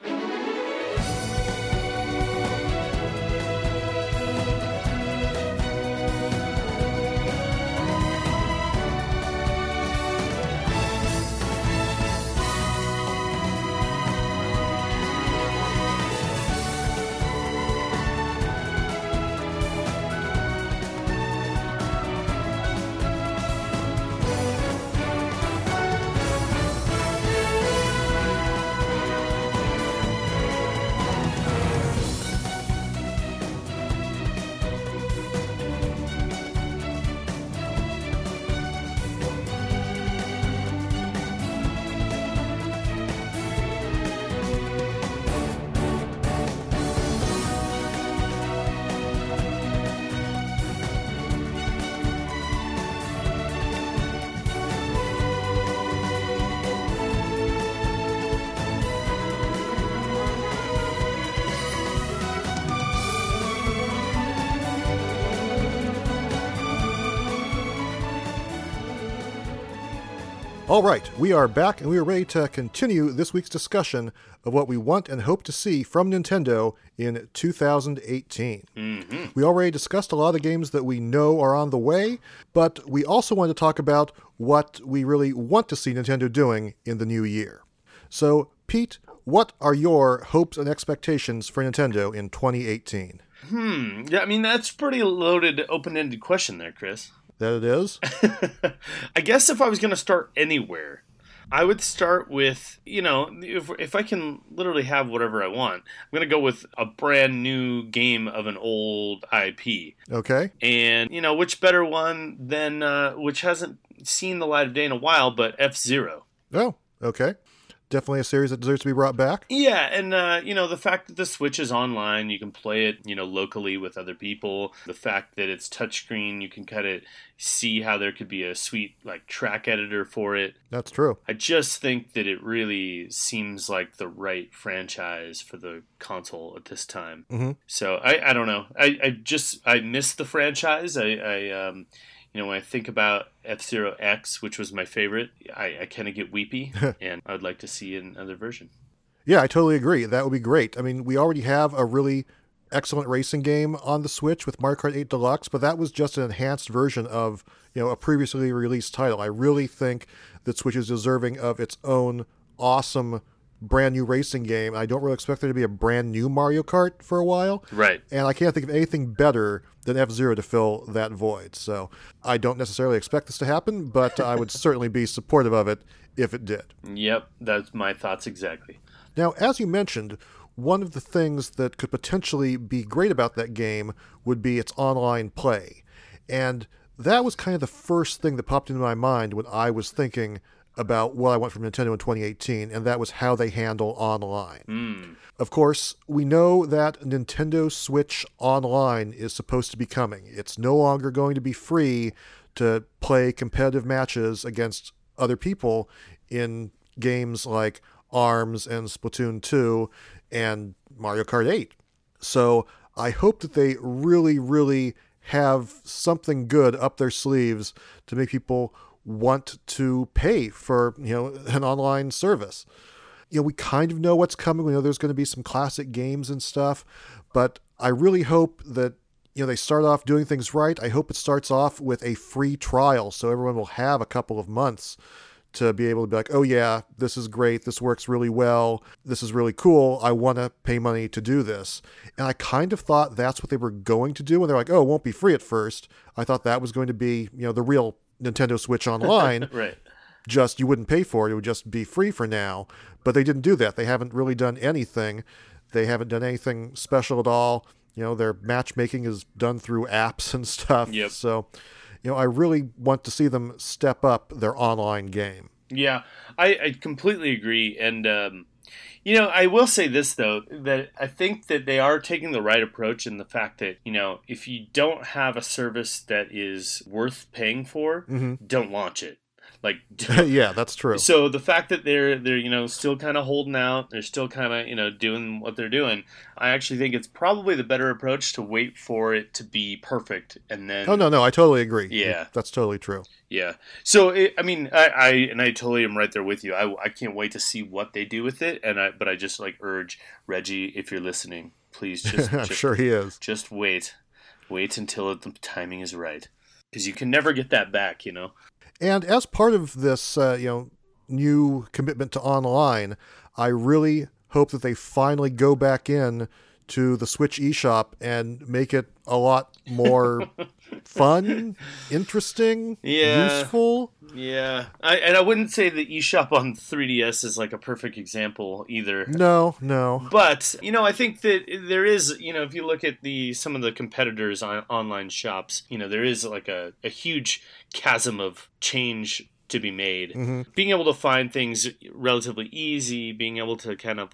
All right, we are back, and we are ready to continue this week's discussion of what we want and hope to see from Nintendo in 2018. Mm-hmm. We already discussed a lot of the games that we know are on the way, but we also want to talk about what we really want to see Nintendo doing in the new year. So, Pete, what are your hopes and expectations for Nintendo in 2018? Yeah, I mean, that's a pretty loaded, open-ended question there, Chris. That it is? I guess if I was going to start anywhere, I would start with, if I can literally have whatever I want, I'm going to go with a brand new game of an old IP. Okay. And, which better one than, which hasn't seen the light of day in a while, but F-Zero. Oh, okay. Definitely a series that deserves to be brought back. Yeah, and, the fact that the Switch is online, you can play it, locally with other people. The fact that it's touchscreen, you can kind of see how there could be a sweet, track editor for it. That's true. I just think that it really seems like the right franchise for the console at this time. Mm-hmm. So, I don't know. I miss the franchise. When I think about F-Zero X, which was my favorite, I kind of get weepy, and I'd like to see another version. Yeah, I totally agree. That would be great. I mean, we already have a really excellent racing game on the Switch with Mario Kart 8 Deluxe, but that was just an enhanced version of, a previously released title. I really think that Switch is deserving of its own awesome brand new racing game. I don't really expect there to be a brand new Mario Kart for a while. Right. And I can't think of anything better than F-Zero to fill that void. So I don't necessarily expect this to happen, but I would certainly be supportive of it if it did. Yep, that's my thoughts exactly. Now, as you mentioned, one of the things that could potentially be great about that game would be its online play. And that was kind of the first thing that popped into my mind when I was thinking about what I want from Nintendo in 2018, and that was how they handle online. Of course, we know that Nintendo Switch Online is supposed to be coming. It's no longer going to be free to play competitive matches against other people in games like ARMS and Splatoon 2 and Mario Kart 8. So I hope that they really, really have something good up their sleeves to make people want to pay for, an online service. We kind of know what's coming. We know there's going to be some classic games and stuff, but I really hope that, they start off doing things right. I hope it starts off with a free trial so everyone will have a couple of months to be able to be like, oh yeah, this is great. This works really well. This is really cool. I want to pay money to do this. And I kind of thought that's what they were going to do when they're like, oh, it won't be free at first. I thought that was going to be, the real Nintendo Switch Online. Right. Just you wouldn't pay for it. It would just be free for now. But they didn't do that. They haven't really done anything. They haven't done anything special at all. Their matchmaking is done through apps and stuff. Yep. So, I really want to see them step up their online game. Yeah, I completely agree. And, I will say this, though, that I think that they are taking the right approach in the fact that, if you don't have a service that is worth paying for, don't launch it. Like, yeah, that's true. So the fact that they're still kind of holding out, they're still kind of doing what they're doing. I actually think it's probably the better approach to wait for it to be perfect and then. Oh no, I totally agree. Yeah, that's totally true. Yeah. So I totally am right there with you. I can't wait to see what they do with it. But I just urge Reggie, if you're listening, please just. I'm sure he is. Just wait until the timing is right, because you can never get that back. And as part of this, new commitment to online, I really hope that they finally go back in to the Switch eShop and make it a lot more fun, interesting, useful. Yeah. I wouldn't say the eShop on 3DS is like a perfect example either. No. But, I think that there is, if you look at some of the competitors on online shops, there is like a huge chasm of change to be made. Being able to find things relatively easy, being able to kind of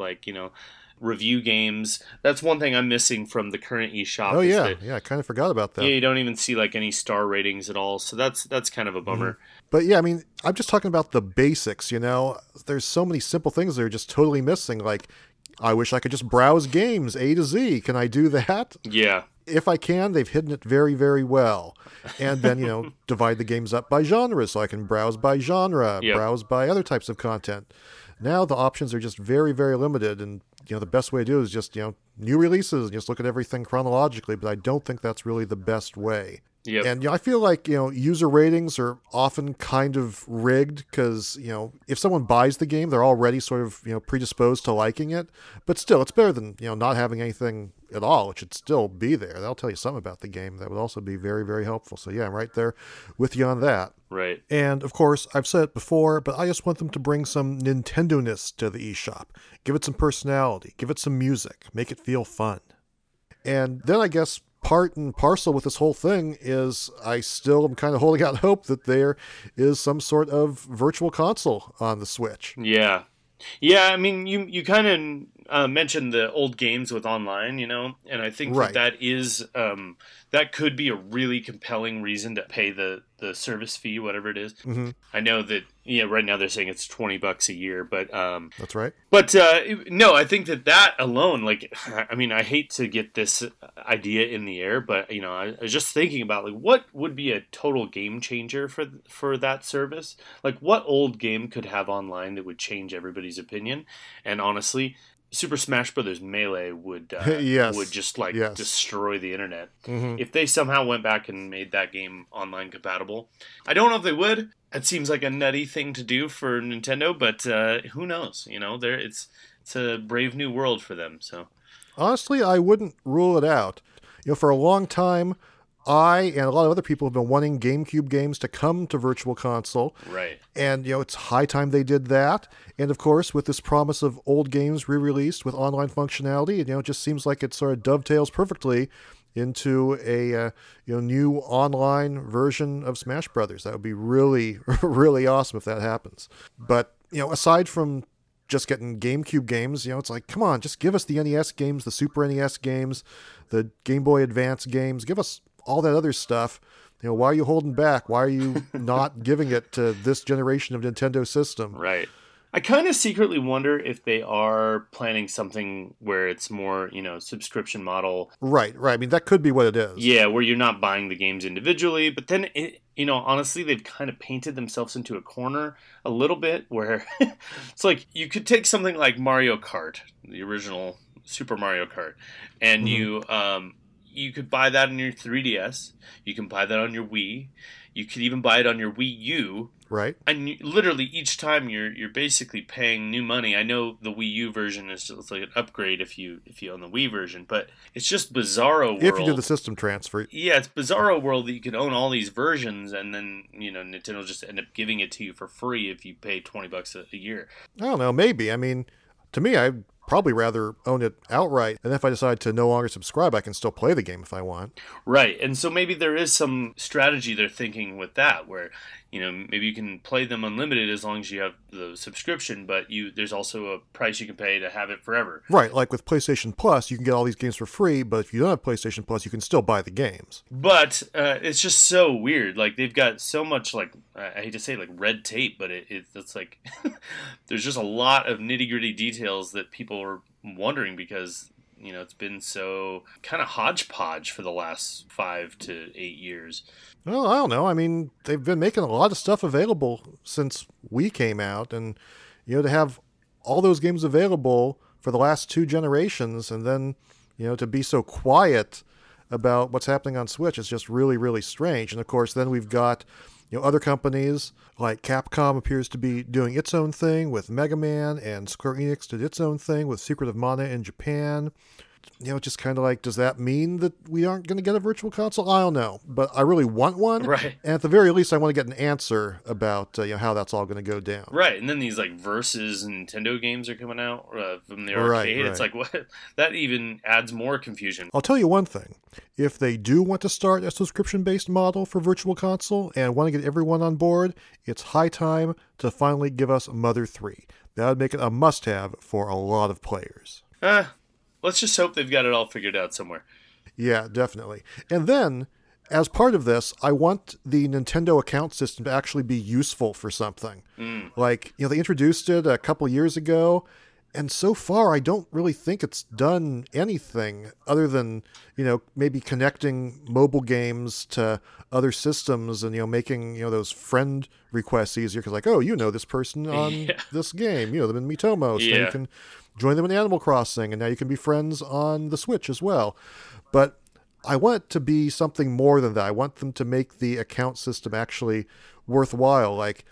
review games. That's one thing I'm missing from the current eShop. Oh yeah, I kind of forgot about that. Yeah, you don't even see any star ratings at all. So that's kind of a bummer. But yeah, I'm just talking about the basics. There's so many simple things that are just totally missing. Like, I wish I could just browse games A to Z. Can I do that? Yeah. If I can, they've hidden it very, very well. And then, divide the games up by genre so I can browse by genre, browse by other types of content. Now the options are just very, very limited, and the best way to do it is just new releases and just look at everything chronologically. But I don't think that's really the best way. Yep. And I feel like user ratings are often kind of rigged because if someone buys the game, they're already sort of predisposed to liking it. But still, it's better than not having anything at all. It should still be there. That'll tell you something about the game. That would also be very, very helpful. So yeah, I'm right there with you on that. Right. And of course, I've said it before, but I just want them to bring some Nintendo-ness to the eShop. Give it some personality. Give it some music. Make it feel fun. And then I guess part and parcel with this whole thing is I still am kind of holding out hope that there is some sort of virtual console on the Switch. Yeah. Yeah, you kind of mentioned the old games with online, and I think that is that could be a really compelling reason to pay the service fee, whatever it is. I know that right now they're saying it's $20 a year, but that's right. But no, I think that alone, I hate to get this idea in the air, but I was just thinking about what would be a total game changer for that service. What old game could have online that would change everybody's opinion? And honestly, Super Smash Bros. Melee would would just destroy the internet. If they somehow went back and made that game online compatible. I don't know if they would. It seems like a nutty thing to do for Nintendo, but who knows? It's a brave new world for them. So honestly, I wouldn't rule it out. For a long time, I and a lot of other people have been wanting GameCube games to come to Virtual Console. Right. And, it's high time they did that. And, of course, with this promise of old games re-released with online functionality, it just seems like it sort of dovetails perfectly into a new online version of Smash Brothers. That would be really, really awesome if that happens. But, aside from just getting GameCube games, it's like, come on, just give us the NES games, the Super NES games, the Game Boy Advance games. Give us all that other stuff. Why are you holding back? Why are you not giving it to this generation of Nintendo system? Right. I kind of secretly wonder if they are planning something where it's more, subscription model. Right. That could be what it is. Yeah, where you're not buying the games individually. But then, honestly, they've kind of painted themselves into a corner a little bit where it's like you could take something like Mario Kart, the original Super Mario Kart, and you could buy that on your 3DS. You can buy that on your Wii. You could even buy it on your Wii U. Right. And literally each time you're basically paying new money. I know the Wii U version is just like an upgrade if you own the Wii version, but it's just Bizarro World. If you do the system transfer. Yeah, it's Bizarro World that you could own all these versions, and then Nintendo just end up giving it to you for free if you pay $20 a year. I don't know, maybe. I mean, to me, I'd probably rather own it outright. And if I decide to no longer subscribe, I can still play the game if I want. Right, and so maybe there is some strategy they're thinking with that, where maybe you can play them unlimited as long as you have the subscription, but there's also a price you can pay to have it forever. Right, like with PlayStation Plus, you can get all these games for free, but if you don't have PlayStation Plus, you can still buy the games. But it's just so weird. Like, they've got so much, like, I hate to say, like, red tape, but it's like, there's just a lot of nitty-gritty details that people are wondering because it's been so kind of hodgepodge for the last 5 to 8 years. Well, I don't know. I mean, they've been making a lot of stuff available since Wii came out, and to have all those games available for the last 2 generations, and then to be so quiet about what's happening on Switch is just really, really strange. And of course, then we've got other companies like Capcom appears to be doing its own thing with Mega Man, and Square Enix did its own thing with Secret of Mana in Japan. Just kind of like, does that mean that we aren't going to get a virtual console? I don't know, but I really want one. Right. And at the very least, I want to get an answer about how that's all going to go down. Right. And then these like Versus Nintendo games are coming out from the arcade. Right. It's like, what? That even adds more confusion. I'll tell you one thing. If they do want to start a subscription-based model for Virtual Console and want to get everyone on board, it's high time to finally give us Mother 3. That would make it a must-have for a lot of players. Let's just hope they've got it all figured out somewhere. Yeah, definitely. And then, as part of this, I want the Nintendo account system to actually be useful for something. Like, they introduced it a couple years ago, and so far I don't really think it's done anything other than, maybe connecting mobile games to other systems and, making, those friend requests easier. Because like, oh, this person on this game, them in Miitomo. So you can join them in Animal Crossing, and now you can be friends on the Switch as well. But I want it to be something more than that. I want them to make the account system actually worthwhile. Like,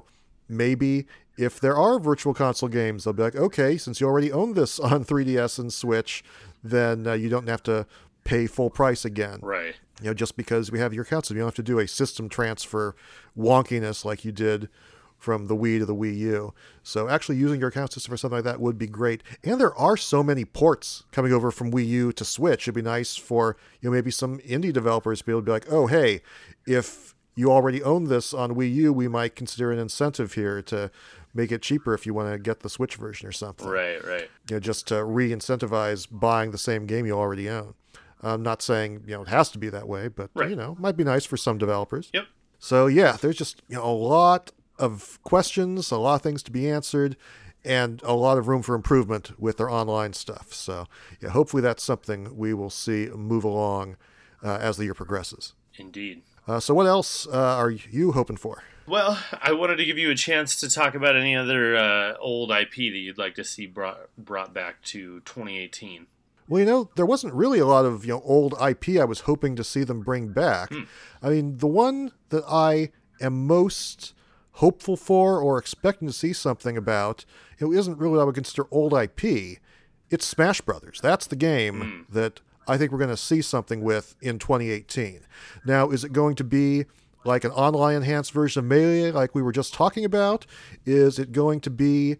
maybe if there are Virtual Console games, they'll be like, okay, since you already own this on 3DS and Switch, then you don't have to pay full price again. Right. Just because we have your account system. You don't have to do a system transfer wonkiness like you did from the Wii to the Wii U. So actually using your account system for something like that would be great. And there are so many ports coming over from Wii U to Switch. It'd be nice for, maybe some indie developers to be able to be like, oh, hey, if you already own this on Wii U, we might consider an incentive here to make it cheaper if you want to get the Switch version or something. Right. Just to re-incentivize buying the same game you already own. I'm not saying, it has to be that way, but, it might be nice for some developers. Yep. So, yeah, there's just, a lot of questions, a lot of things to be answered, and a lot of room for improvement with their online stuff. So, yeah, hopefully that's something we will see move along as the year progresses. Indeed. So what else are you hoping for? Well, I wanted to give you a chance to talk about any other old IP that you'd like to see brought back to 2018. Well, there wasn't really a lot of old IP I was hoping to see them bring back. I mean, the one that I am most hopeful for or expecting to see something about, isn't really what I would consider old IP. It's Smash Brothers. That's the game that I think we're going to see something with in 2018. Now, is it going to be like an online enhanced version of Melee like we were just talking about? Is it going to be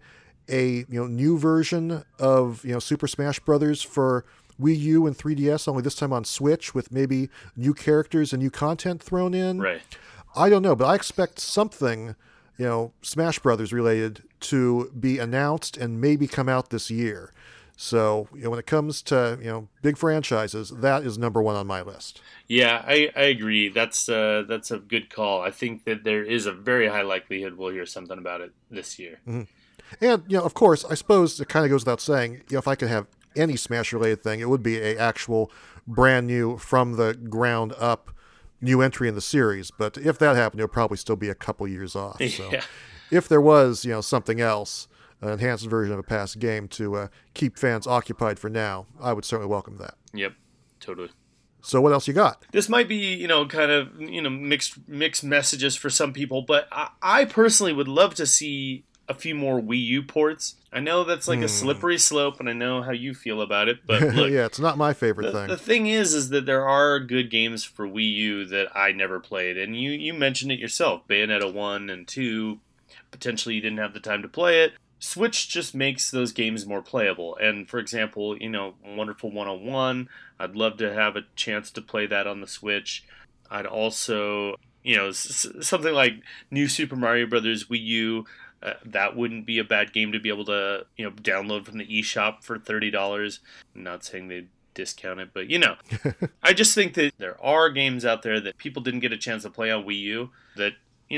a new version of Super Smash Brothers for Wii U and 3DS, only this time on Switch with maybe new characters and new content thrown in? Right. I don't know, but I expect something, Smash Brothers related to be announced and maybe come out this year. So, when it comes to, big franchises, that is number one on my list. Yeah, I agree. That's a good call. I think that there is a very high likelihood we'll hear something about it this year. Mm-hmm. And, of course, I suppose it kind of goes without saying, if I could have any Smash-related thing, it would be a actual brand new, from the ground up, new entry in the series. But if that happened, it would probably still be a couple years off. So if there was, something else, an enhanced version of a past game to keep fans occupied for now, I would certainly welcome that. Yep, totally. So what else you got? This might be, kind of, mixed messages for some people, but I personally would love to see a few more Wii U ports. I know that's like a slippery slope, and I know how you feel about it, but look, yeah, it's not my favorite thing. The thing is that there are good games for Wii U that I never played, and you mentioned it yourself. Bayonetta 1 and 2, potentially you didn't have the time to play it. Switch just makes those games more playable. And for example, Wonderful 101, I'd love to have a chance to play that on the Switch. I'd also, something like New Super Mario Brothers Wii U, that wouldn't be a bad game to be able to, download from the eShop for $30. I'm not saying they discount it, but I just think that there are games out there that people didn't get a chance to play on Wii U that,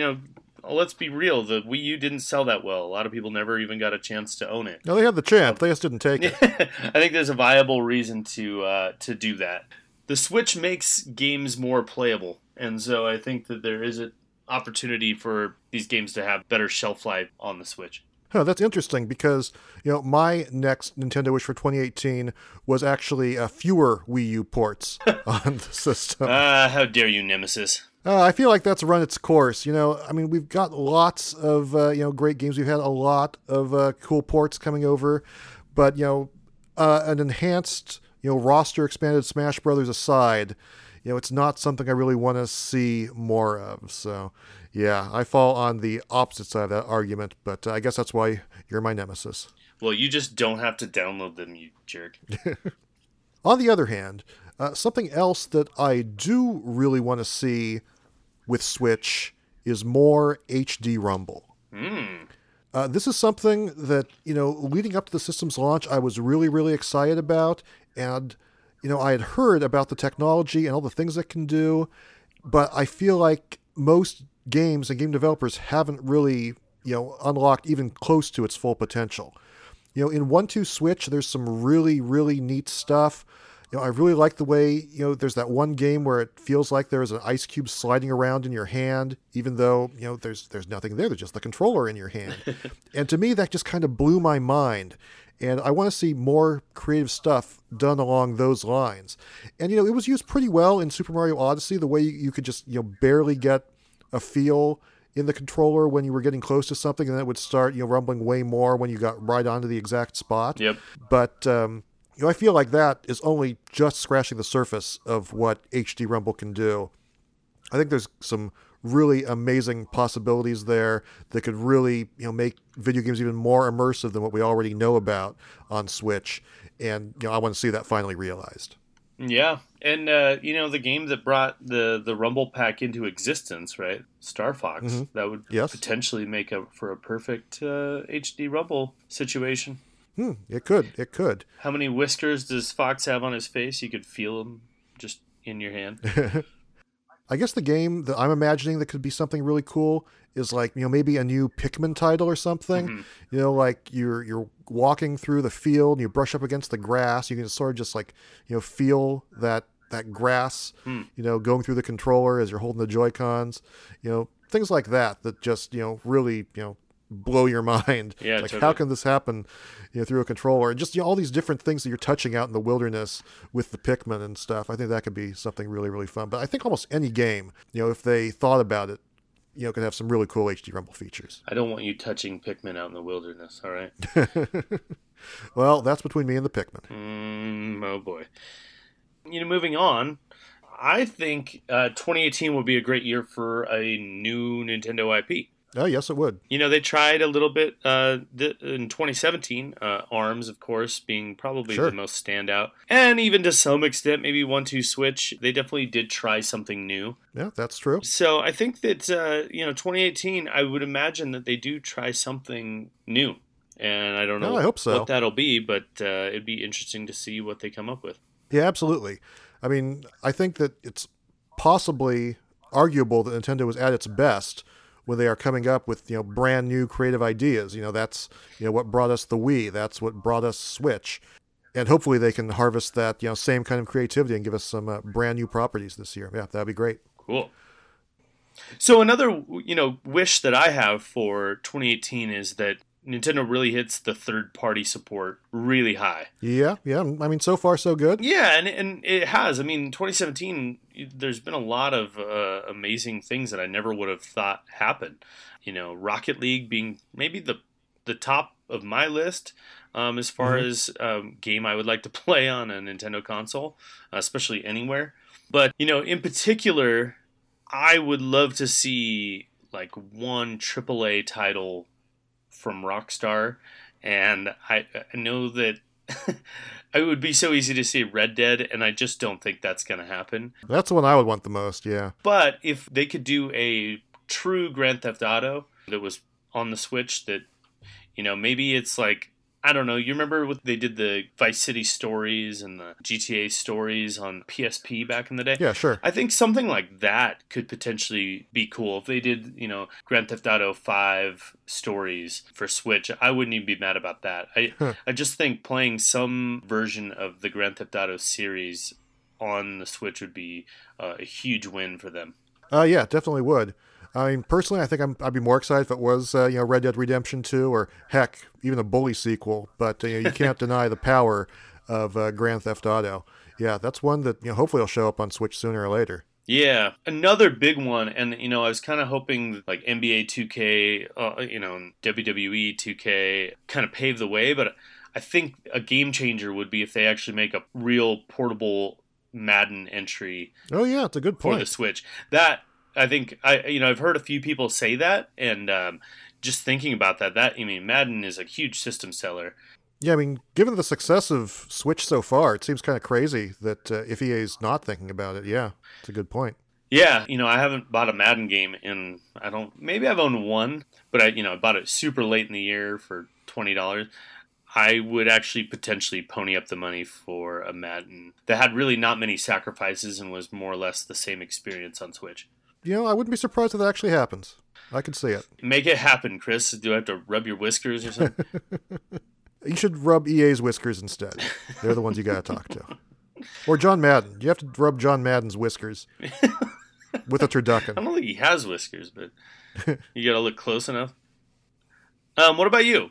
let's be real, the Wii U didn't sell that well. A lot of people never even got a chance to own it. No, they had the chance. They just didn't take it. I think there's a viable reason to do that. The Switch makes games more playable, and so I think that there is an opportunity for these games to have better shelf life on the Switch. That's interesting because, my next Nintendo wish for 2018 was actually fewer Wii U ports on the system. How dare you, Nemesis. I feel like that's run its course. We've got lots of, great games. We've had a lot of cool ports coming over. But, an enhanced, roster expanded Smash Brothers aside, it's not something I really want to see more of. So, yeah, I fall on the opposite side of that argument. But I guess that's why you're my nemesis. Well, you just don't have to download them, you jerk. On the other hand, something else that I do really want to see with Switch is more HD Rumble. This is something that, leading up to the system's launch, I was really, really excited about. And, I had heard about the technology and all the things it can do. But I feel like most games and game developers haven't really, unlocked even close to its full potential. In 1-2 Switch, there's some really, really neat stuff. I really like the way, there's that one game where it feels like there's an ice cube sliding around in your hand, even though, there's nothing there. There's just the controller in your hand. And to me, that just kind of blew my mind. And I want to see more creative stuff done along those lines. And, it was used pretty well in Super Mario Odyssey, the way you could just, barely get a feel in the controller when you were getting close to something, and then it would start, rumbling way more when you got right onto the exact spot. Yep. But, I feel like that is only just scratching the surface of what HD Rumble can do. I think there's some really amazing possibilities there that could really, make video games even more immersive than what we already know about on Switch. And, I want to see that finally realized. Yeah. And, the game that brought the Rumble Pack into existence, right? Star Fox, that would potentially make up for a perfect HD Rumble situation. It could. How many whiskers does Fox have on his face? You could feel them just in your hand. I guess the game that I'm imagining that could be something really cool is like, maybe a new Pikmin title or something. Like you're walking through the field and you brush up against the grass. You can sort of just like, feel that grass, going through the controller as you're holding the Joy-Cons, things like that just, really, blow your mind. Yeah, like, totally. How can this happen, through a controller? And just, all these different things that you're touching out in the wilderness with the Pikmin and stuff. I think that could be something really, really fun. But I think almost any game, if they thought about it, could have some really cool HD Rumble features. I don't want you touching Pikmin out in the wilderness, all right? Well, that's between me and the Pikmin. Oh, boy. Moving on, I think 2018 would be a great year for a new Nintendo IP. Oh, yes, it would. They tried a little bit in 2017, ARMS, of course, being probably the most standout. And even to some extent, maybe 1-2 Switch, they definitely did try something new. Yeah, that's true. So I think that, 2018, I would imagine that they do try something new. And I don't know I hope so. what that'll be, but it'd be interesting to see what they come up with. Yeah, absolutely. I mean, I think that it's possibly arguable that Nintendo was at its best when they are coming up with, brand new creative ideas. That's, what brought us the Wii. That's what brought us Switch. And hopefully they can harvest that, same kind of creativity and give us some brand new properties this year. Yeah, that'd be great. Cool. So another, wish that I have for 2018 is that Nintendo really hits the third-party support really high. Yeah. I mean, so far so good. Yeah, and it has. I mean, 2017, there's been a lot of amazing things that I never would have thought happened. Rocket League being maybe the top of my list as far as game I would like to play on a Nintendo console, especially anywhere. But, in particular, I would love to see like one AAA title from Rockstar, and I know that it would be so easy to see Red Dead, and I just don't think that's going to happen. That's the one I would want the most, yeah. But if they could do a true Grand Theft Auto that was on the Switch, that, maybe it's like, I don't know, you remember what they did, the Vice City stories and the GTA stories on PSP back in the day? Yeah, sure. I think something like that could potentially be cool. If they did, Grand Theft Auto 5 stories for Switch, I wouldn't even be mad about that. I just think playing some version of the Grand Theft Auto series on the Switch would be a huge win for them. Yeah, definitely would. I mean, personally, I think I'd be more excited if it was, Red Dead Redemption 2 or, heck, even a Bully sequel. But, you can't deny the power of Grand Theft Auto. Yeah, that's one that, hopefully will show up on Switch sooner or later. Yeah, another big one, and, I was kind of hoping, like, NBA 2K, WWE 2K kind of pave the way, but I think a game changer would be if they actually make a real portable Madden entry. Oh, yeah, it's a good point. For the Switch. That... I think I've heard a few people say that, and just thinking about that, Madden is a huge system seller. Yeah, I mean, given the success of Switch so far, it seems kind of crazy that if EA's not thinking about it. Yeah, it's a good point. Yeah, I haven't bought a Madden game in, maybe I've owned one, but I bought it super late in the year for $20. I would actually potentially pony up the money for a Madden that had really not many sacrifices and was more or less the same experience on Switch. I wouldn't be surprised if that actually happens. I could see it. Make it happen, Chris. Do I have to rub your whiskers or something? You should rub EA's whiskers instead. They're the ones you got to talk to. Or John Madden. You have to rub John Madden's whiskers with a turducken. I don't think he has whiskers, but you got to look close enough. What about you?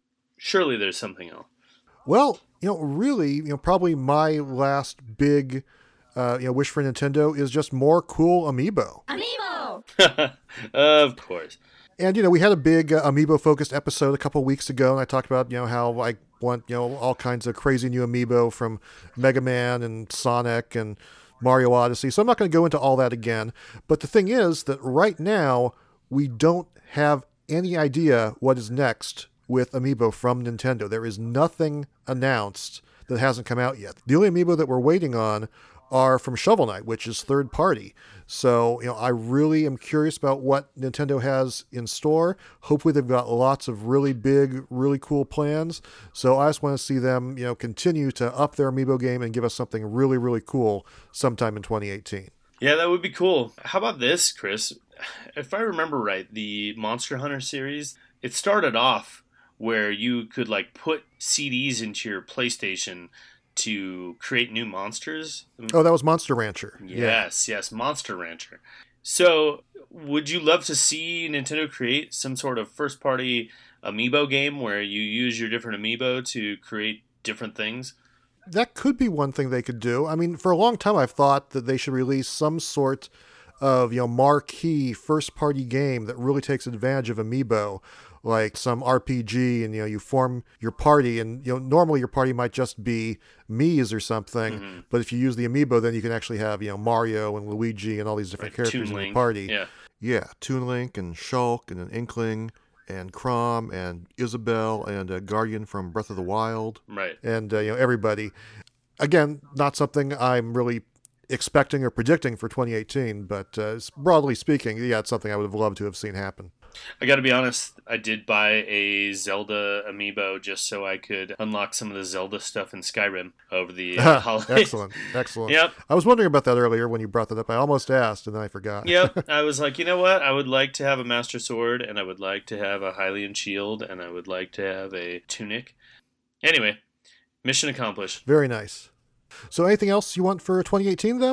Surely there's something else. Well, really, probably my last big wish for Nintendo is just more cool amiibo. Amiibo! Of course. And, we had a big amiibo-focused episode a couple weeks ago, and I talked about, how I want, all kinds of crazy new amiibo from Mega Man and Sonic and Mario Odyssey. So I'm not going to go into all that again. But the thing is that right now, we don't have any idea what is next with amiibo from Nintendo. There is nothing announced that hasn't come out yet. The only amiibo that we're waiting on are from Shovel Knight, which is third party. So, I really am curious about what Nintendo has in store. Hopefully they've got lots of really big, really cool plans. So I just want to see them, continue to up their amiibo game and give us something really, really cool sometime in 2018. Yeah, that would be cool. How about this, Chris? If I remember right, the Monster Hunter series, it started off where you could put CDs into your PlayStation to create new monsters. Oh, that was Monster Rancher. Yes, Monster Rancher. So, would you love to see Nintendo create some sort of first-party amiibo game where you use your different amiibo to create different things? That could be one thing they could do. I mean, for a long time I've thought that they should release some sort of, marquee first-party game that really takes advantage of amiibo, like some RPG, and you form your party, and normally your party might just be Mii's or something, but if you use the amiibo, then you can actually have Mario and Luigi and all these different characters in the party. Toon Link and Shulk and an Inkling and Chrom and Isabelle and Guardian from Breath of the Wild, and everybody. Again, not something I'm really expecting or predicting for 2018, but broadly speaking, it's something I would have loved to have seen happen. I gotta be honest, I did buy a Zelda amiibo just so I could unlock some of the Zelda stuff in Skyrim over the holidays. Excellent. Yep. I was wondering about that earlier when you brought that up. I almost asked, and then I forgot. Yep. I was like, you know what? I would like to have a Master Sword, and I would like to have a Hylian Shield, and I would like to have a Tunic. Anyway, mission accomplished. Very nice. So anything else you want for 2018, though?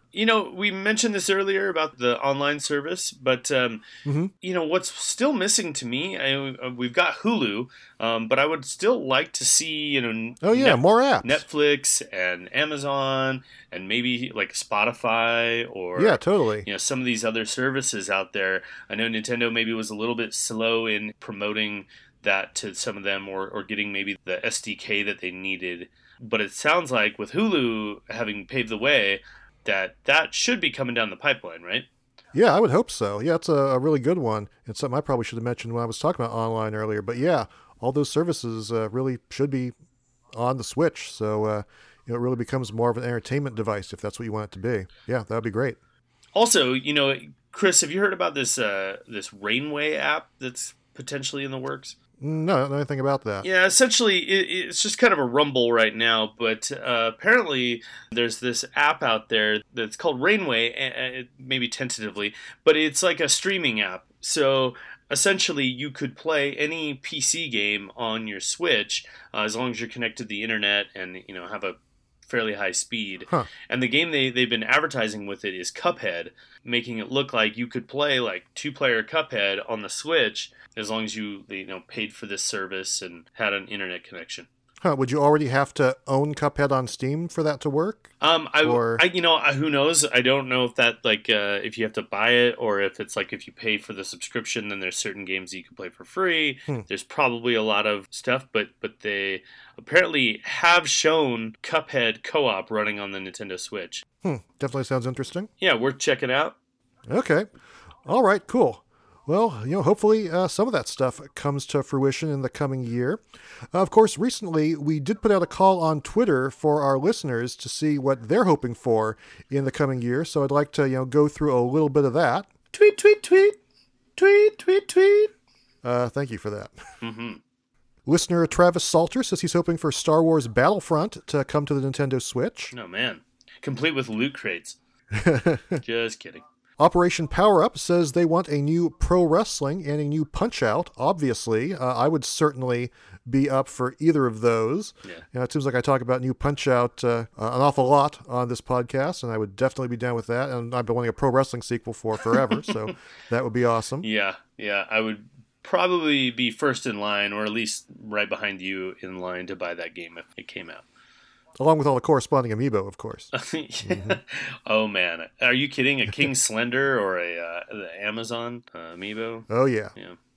We mentioned this earlier about the online service, but what's still missing to me, we've got Hulu, but I would still like to see, Oh yeah, more apps. Netflix and Amazon and maybe like Spotify or yeah, totally. Some of these other services out there. I know Nintendo maybe was a little bit slow in promoting that to some of them or getting maybe the SDK that they needed. But it sounds like with Hulu having paved the way, that should be coming down the pipeline, right? Yeah, I would hope so. Yeah, it's a really good one. It's something I probably should have mentioned when I was talking about online earlier. But yeah, all those services really should be on the Switch. So it really becomes more of an entertainment device if that's what you want it to be. Yeah, that would be great. Also, Chris, have you heard about this Rainway app that's potentially in the works? No, I don't know anything about that. Yeah, essentially, it's just kind of a rumble right now, but apparently there's this app out there that's called Rainway, maybe tentatively, but it's like a streaming app. So essentially, you could play any PC game on your Switch as long as you're connected to the internet and have a fairly high speed. Huh. And the game they've been advertising with it is Cuphead, making it look like you could play like 2-player Cuphead on the Switch as long as you paid for this service and had an internet connection. Huh, would you already have to own Cuphead on Steam for that to work? Who knows? I don't know if that if you have to buy it or if it's like if you pay for the subscription, then there's certain games that you can play for free. There's probably a lot of stuff, but they apparently have shown Cuphead co-op running on the Nintendo Switch. Definitely sounds interesting. Yeah, worth checking out. Okay. All right, cool. Well, hopefully some of that stuff comes to fruition in the coming year. Of course, recently we did put out a call on Twitter for our listeners to see what they're hoping for in the coming year. So I'd like to, go through a little bit of that. Tweet, tweet, tweet. Tweet, tweet, tweet. Thank you for that. Mm-hmm. Listener Travis Salter says he's hoping for Star Wars Battlefront to come to the Nintendo Switch. Oh, man. Complete with loot crates. Just kidding. Operation Power Up says they want a new Pro Wrestling and a new Punch-Out. Obviously, I would certainly be up for either of those. Yeah. It seems like I talk about new Punch-Out an awful lot on this podcast, and I would definitely be down with that. And I've been wanting a Pro Wrestling sequel for forever, so that would be awesome. Yeah, I would probably be first in line, or at least right behind you in line to buy that game if it came out. Along with all the corresponding amiibo, of course. Mm-hmm. Oh, man. Are you kidding? A King Slender or the Amazon amiibo? Oh, yeah.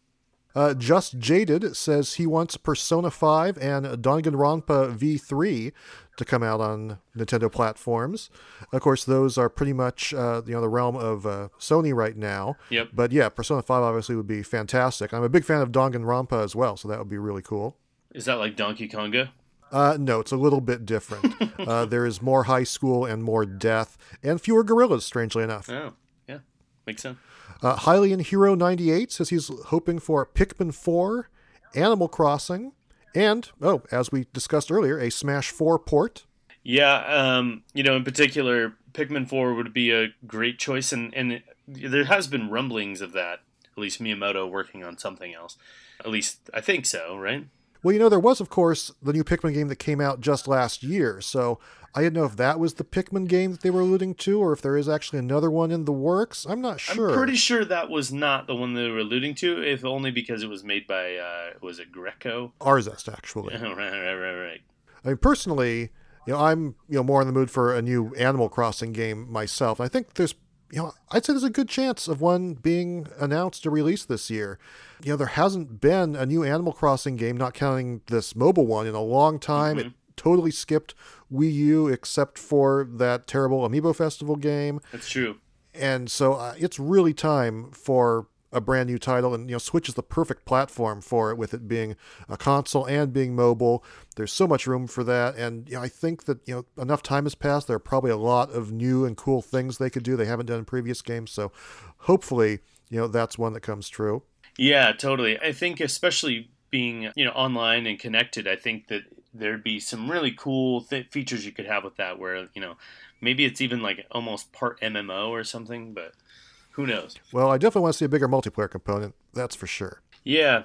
Just Jaded says he wants Persona 5 and Danganronpa V3 to come out on Nintendo platforms. Of course, those are pretty much the realm of Sony right now. Yep. But yeah, Persona 5 obviously would be fantastic. I'm a big fan of Danganronpa as well, so that would be really cool. Is that like Donkey Konga? No, it's a little bit different. There is more high school and more death, and fewer gorillas, strangely enough. Oh, yeah. Makes sense. Hylian Hero 98 says he's hoping for Pikmin 4, Animal Crossing, and, as we discussed earlier, a Smash 4 port. Yeah, in particular, Pikmin 4 would be a great choice, and there has been rumblings of that, at least Miyamoto working on something else. At least, I think so, right? Well, there was, of course, the new Pikmin game that came out just last year, so I didn't know if that was the Pikmin game that they were alluding to, or if there is actually another one in the works. I'm not sure. I'm pretty sure that was not the one they were alluding to, if only because it was made by, was it Greco? Arzest, actually. Oh, right. I mean, personally, I'm more in the mood for a new Animal Crossing game myself. I think there's I'd say there's a good chance of one being announced or released this year. There hasn't been a new Animal Crossing game, not counting this mobile one, in a long time. Mm-hmm. It totally skipped Wii U except for that terrible Amiibo Festival game. That's true. And so it's really time for a brand new title, and Switch is the perfect platform for it, with it being a console and being mobile. There's so much room for that, and I think that enough time has passed. There are probably a lot of new and cool things they could do they haven't done in previous games, so hopefully that's one that comes true. Yeah, totally. I think especially being online and connected, I think that there'd be some really cool features you could have with that, where maybe it's even like almost part MMO or something, but who knows? Well, I definitely want to see a bigger multiplayer component, that's for sure. Yeah.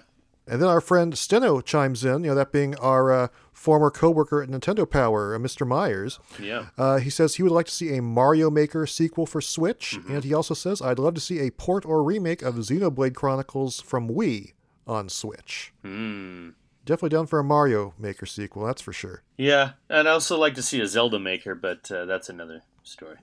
And then our friend Steno chimes in, that being our former coworker at Nintendo Power, Mr. Myers. Yeah. He says he would like to see a Mario Maker sequel for Switch, and he also says, I'd love to see a port or remake of Xenoblade Chronicles from Wii on Switch. Definitely down for a Mario Maker sequel, that's for sure. Yeah, I'd also like to see a Zelda Maker, but that's another story.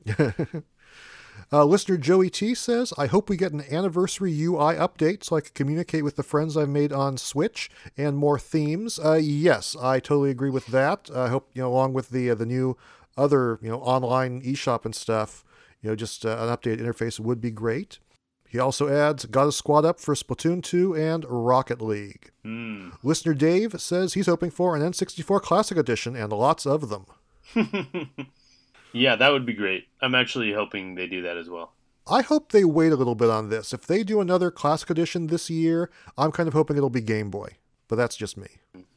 Listener Joey T says, I hope we get an anniversary UI update so I can communicate with the friends I've made on Switch and more themes. Yes, I totally agree with that. I hope, along with the new other, online eShop and stuff, just an updated interface would be great. He also adds, got a squad up for Splatoon 2 and Rocket League. Listener Dave says he's hoping for an N64 Classic Edition and lots of them. Yeah, that would be great. I'm actually hoping they do that as well. I hope they wait a little bit on this. If they do another Classic Edition this year, I'm kind of hoping it'll be Game Boy. But that's just me.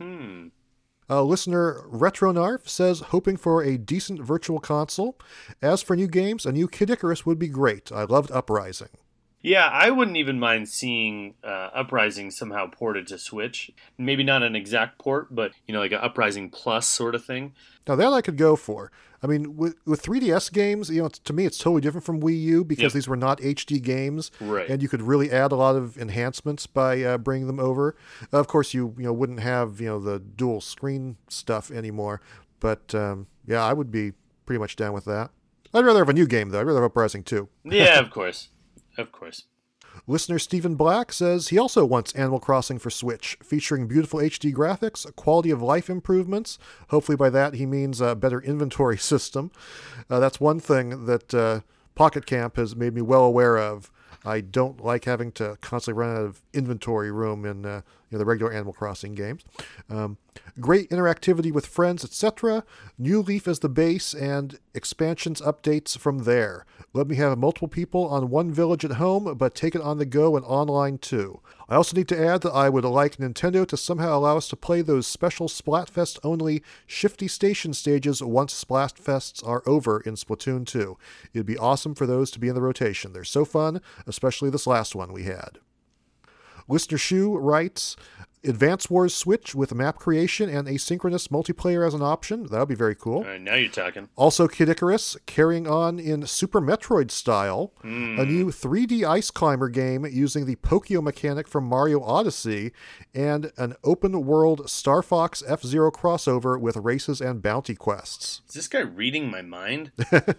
Listener Retronarf says, hoping for a decent virtual console. As for new games, a new Kid Icarus would be great. I loved Uprising. Yeah, I wouldn't even mind seeing Uprising somehow ported to Switch. Maybe not an exact port, but, like an Uprising Plus sort of thing. Now that I could go for. I mean, with 3DS games, to me it's totally different from Wii U because these were not HD games. Right. And you could really add a lot of enhancements by bringing them over. Of course, you wouldn't have, the dual screen stuff anymore. But, yeah, I would be pretty much down with that. I'd rather have a new game, though. I'd rather have Uprising 2. Yeah, of course. Of course. Listener Stephen Black says he also wants Animal Crossing for Switch, featuring beautiful HD graphics, quality of life improvements. Hopefully by that he means a better inventory system. That's one thing that Pocket Camp has made me well aware of. I don't like having to constantly run out of inventory room in the regular Animal Crossing games. Great interactivity with friends, etc. New Leaf as the base and expansions updates from there. Let me have multiple people on one village at home, but take it on the go and online too. I also need to add that I would like Nintendo to somehow allow us to play those special Splatfest only Shifty Station stages once Splatfests are over in Splatoon 2. It'd be awesome for those to be in the rotation. They're so fun, especially this last one we had. Listener Shu writes, Advance Wars Switch with map creation and asynchronous multiplayer as an option. That would be very cool. All right, now you're talking. Also Kid Icarus, carrying on in Super Metroid style. A new 3D ice climber game using the Pokio mechanic from Mario Odyssey. And an open-world Star Fox F-Zero crossover with races and bounty quests. Is this guy reading my mind?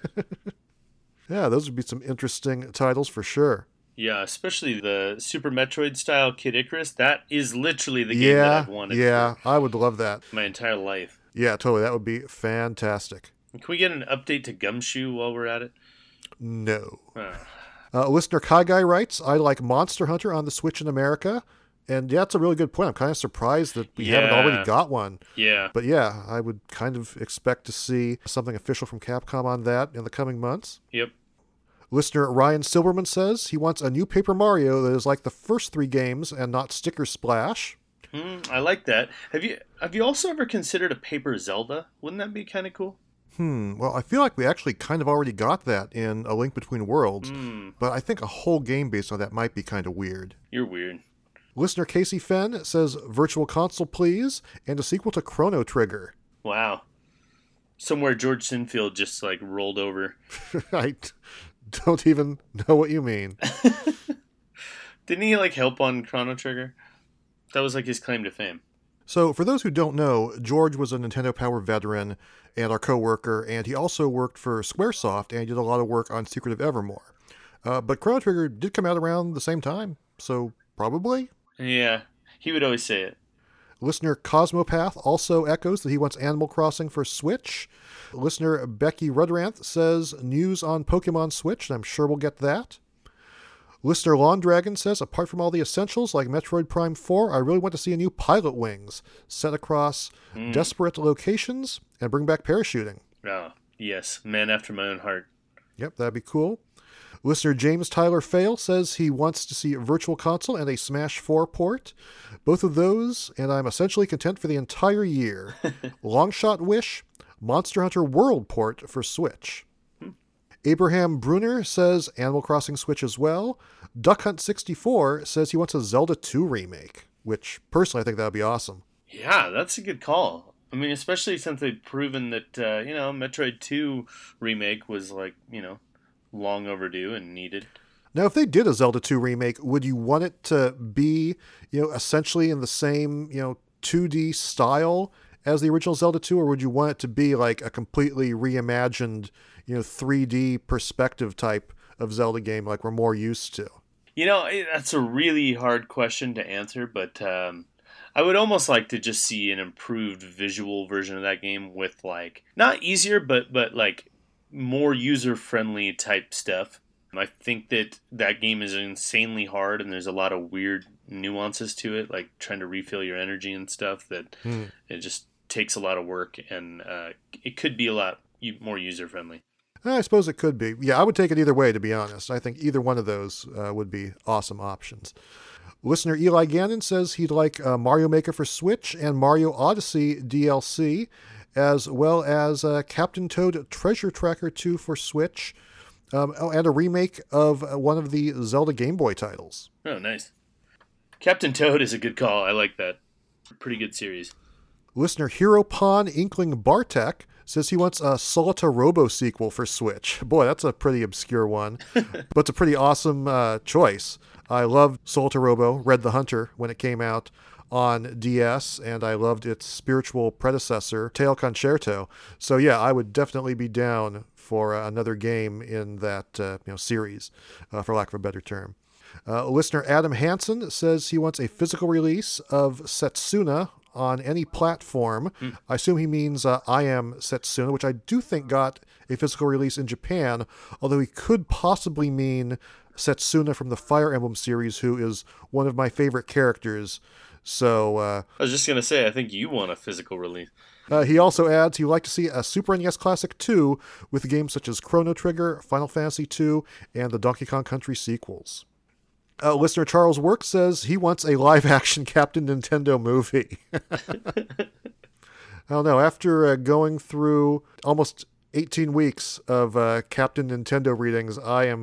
Yeah, those would be some interesting titles for sure. Yeah, especially the Super Metroid style Kid Icarus. That is literally the game that I've wanted for I would love that. my entire life. Yeah, totally. That would be fantastic. Can we get an update to Gumshoe while we're at it? No. Listener Kai Guy writes, I like Monster Hunter on the Switch in America. And yeah, that's a really good point. I'm kind of surprised that we haven't already got one. Yeah. But yeah, I would kind of expect to see something official from Capcom on that in the coming months. Yep. Listener Ryan Silverman says he wants a new Paper Mario that is like the first 3 games and not Sticker Splash. I like that. Have you also ever considered a Paper Zelda? Wouldn't that be kind of cool? Well, I feel like we actually kind of already got that in A Link Between Worlds, but I think a whole game based on that might be kind of weird. You're weird. Listener Casey Fenn says, Virtual Console please, and a sequel to Chrono Trigger. Wow. Somewhere George Sinfield just rolled over. I don't even know what you mean. Didn't he help on Chrono Trigger? That was his claim to fame. So for those who don't know, George was a Nintendo Power veteran and our coworker, and he also worked for Squaresoft and did a lot of work on Secret of Evermore. But Chrono Trigger did come out around the same time, so probably? Yeah, he would always say it. Listener Cosmopath also echoes that he wants Animal Crossing for Switch. Listener Becky Rudranth says news on Pokemon Switch, and I'm sure we'll get that. Listener Lawn Dragon says, apart from all the essentials like Metroid Prime 4, I really want to see a new Pilot Wings set across desperate locations and bring back parachuting. Oh, yes. Man after my own heart. Yep, that'd be cool. Listener James Tyler Fail says he wants to see Virtual Console and a Smash 4 port. Both of those, and I'm essentially content for the entire year. Longshot Wish, Monster Hunter World port for Switch. Abraham Brunner says Animal Crossing Switch as well. Duck Hunt 64 says he wants a Zelda 2 remake. which personally I think that would be awesome. Yeah, that's a good call. I mean, especially since they've proven that, Metroid 2 remake was long overdue and needed. Now, if they did a Zelda 2 remake, would you want it to be, essentially in the same, 2D style as the original Zelda 2, or would you want it to be like a completely reimagined, 3D perspective type of Zelda game like we're more used to? That's a really hard question to answer, but I would almost like to just see an improved visual version of that game with not easier, but more user-friendly type stuff. I think that game is insanely hard, and there's a lot of weird nuances to it, like trying to refill your energy and stuff, that it just takes a lot of work, and it could be a lot more user-friendly. I suppose it could be. Yeah, I would take it either way, to be honest. I think either one of those would be awesome options. Listener Eli Gannon says he'd like Mario Maker for Switch and Mario Odyssey DLC, as well as Captain Toad Treasure Tracker 2 for Switch, and a remake of one of the Zelda Game Boy titles. Oh, nice. Captain Toad is a good call. I like that. Pretty good series. Listener Hero Pon Inkling Bartek says he wants a Solita Robo sequel for Switch. Boy, that's a pretty obscure one, but it's a pretty awesome choice. I loved Solita Robo, Red the Hunter, when it came out on DS, and I loved its spiritual predecessor, Tail Concerto. So yeah, I would definitely be down for another game in that series, for lack of a better term. Listener Adam Hansen says he wants a physical release of Setsuna on any platform. I assume he means I Am Setsuna, which I do think got a physical release in Japan, although he could possibly mean Setsuna from the Fire Emblem series, who is one of my favorite characters. So I was just going to say, I think you want a physical release. He also adds he'd like to see a Super NES Classic 2 with games such as Chrono Trigger, Final Fantasy 2, and the Donkey Kong Country sequels. Listener Charles Work says he wants a live-action Captain Nintendo movie. I don't know. After going through almost 18 weeks of Captain Nintendo readings,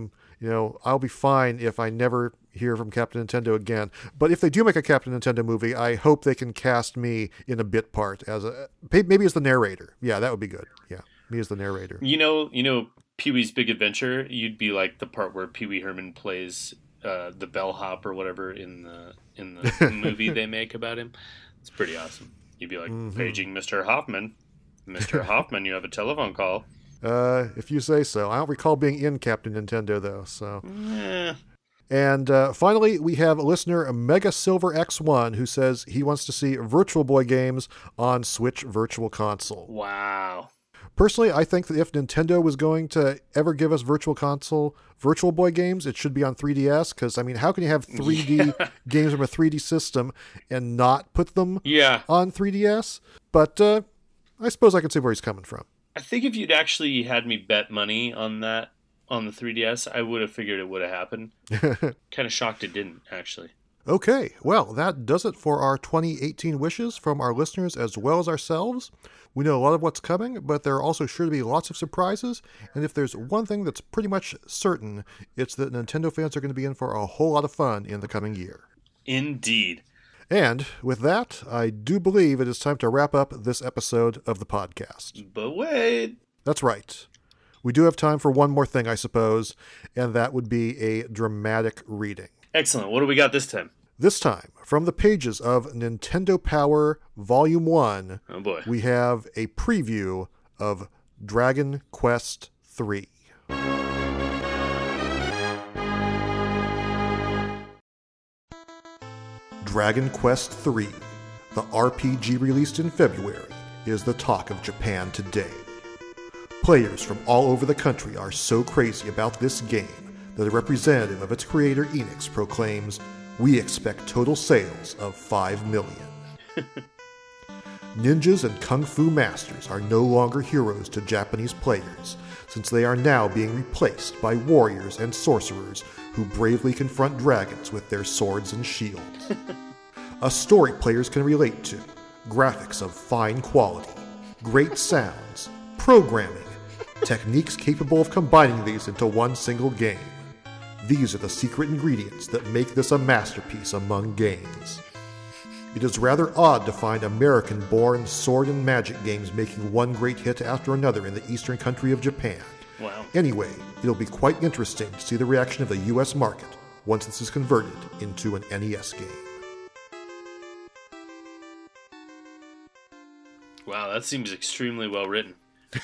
I'll be fine if I never hear from Captain Nintendo again. But if they do make a Captain Nintendo movie, I hope they can cast me in a bit part maybe as the narrator. Yeah, that would be good. Yeah, me as the narrator. Pee-wee's Big Adventure, you'd be like the part where Pee-wee Herman plays the bellhop or whatever in the movie they make about him. It's pretty awesome. You'd be like, paging Mr. Hoffman. Mr. Hoffman, you have a telephone call. If you say so. I don't recall being in Captain Nintendo, though. So. And finally, we have listener Mega Silver X1 who says he wants to see Virtual Boy games on Switch Virtual Console. Wow. Personally, I think that if Nintendo was going to ever give us Virtual Console Virtual Boy games, it should be on 3DS, because, how can you have 3D games from a 3D system and not put them on 3DS? But I suppose I can see where he's coming from. I think if you'd actually had me bet money on that, on the 3DS, I would have figured it would have happened. Kind of shocked it didn't, actually. Okay, well, that does it for our 2018 wishes from our listeners as well as ourselves. We know a lot of what's coming, but there are also sure to be lots of surprises, and if there's one thing that's pretty much certain, it's that Nintendo fans are going to be in for a whole lot of fun in the coming year. Indeed. And with that, I do believe it is time to wrap up this episode of the podcast. But wait! That's right. We do have time for one more thing, I suppose, and that would be a dramatic reading. Excellent. What do we got this time? This time, from the pages of Nintendo Power Volume 1, oh boy, we have a preview of Dragon Quest III. Dragon Quest III, the RPG released in February, is the talk of Japan today. Players from all over the country are so crazy about this game that a representative of its creator, Enix, proclaims, "We expect total sales of 5 million. Ninjas and kung fu masters are no longer heroes to Japanese players, since they are now being replaced by warriors and sorcerers who bravely confront dragons with their swords and shields. A story players can relate to, graphics of fine quality, great sounds, programming, techniques capable of combining these into one single game. These are the secret ingredients that make this a masterpiece among games." It is rather odd to find American-born sword and magic games making one great hit after another in the eastern country of Japan. Wow. Anyway, it'll be quite interesting to see the reaction of the US market once this is converted into an NES game. Wow, that seems extremely well written.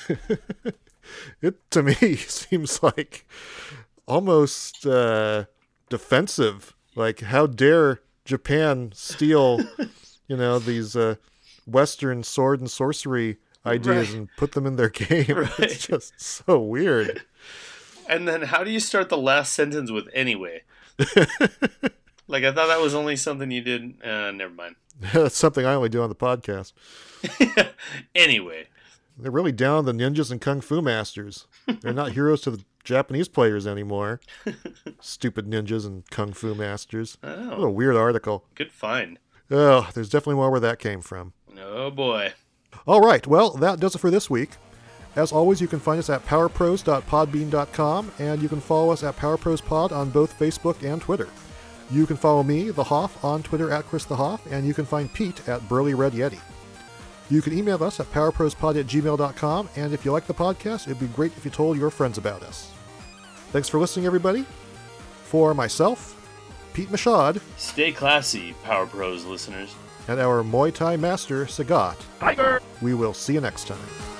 It, to me, seems like almost defensive. Like, how dare Japan steal, these Western sword and sorcery ideas Right. and put them in their game. Right. It's just so weird. And then how do you start the last sentence with anyway? Like, I thought that was only something you did. Never mind. That's something I only do on the podcast. Anyway. They're really down the ninjas and kung fu masters. They're not heroes to the Japanese players anymore. Stupid ninjas and kung fu masters. What a Oh, weird article. good find. Oh, there's definitely more where that came from. Oh, boy. All right, well, that does it for this week. As always, you can find us at powerpros.podbean.com, and you can follow us at PowerProsPod on both Facebook and Twitter. You can follow me, The Hoff, on Twitter at Chris The Hoff, and you can find Pete at Burly Red Yeti. You can email us at powerprospod@gmail.com, and if you like the podcast, it'd be great if you told your friends about us. Thanks for listening, everybody. For myself, Pete Mashad, Stay classy, Power Pros listeners. and our Muay Thai master, Sagat, Tiger! we will see you next time.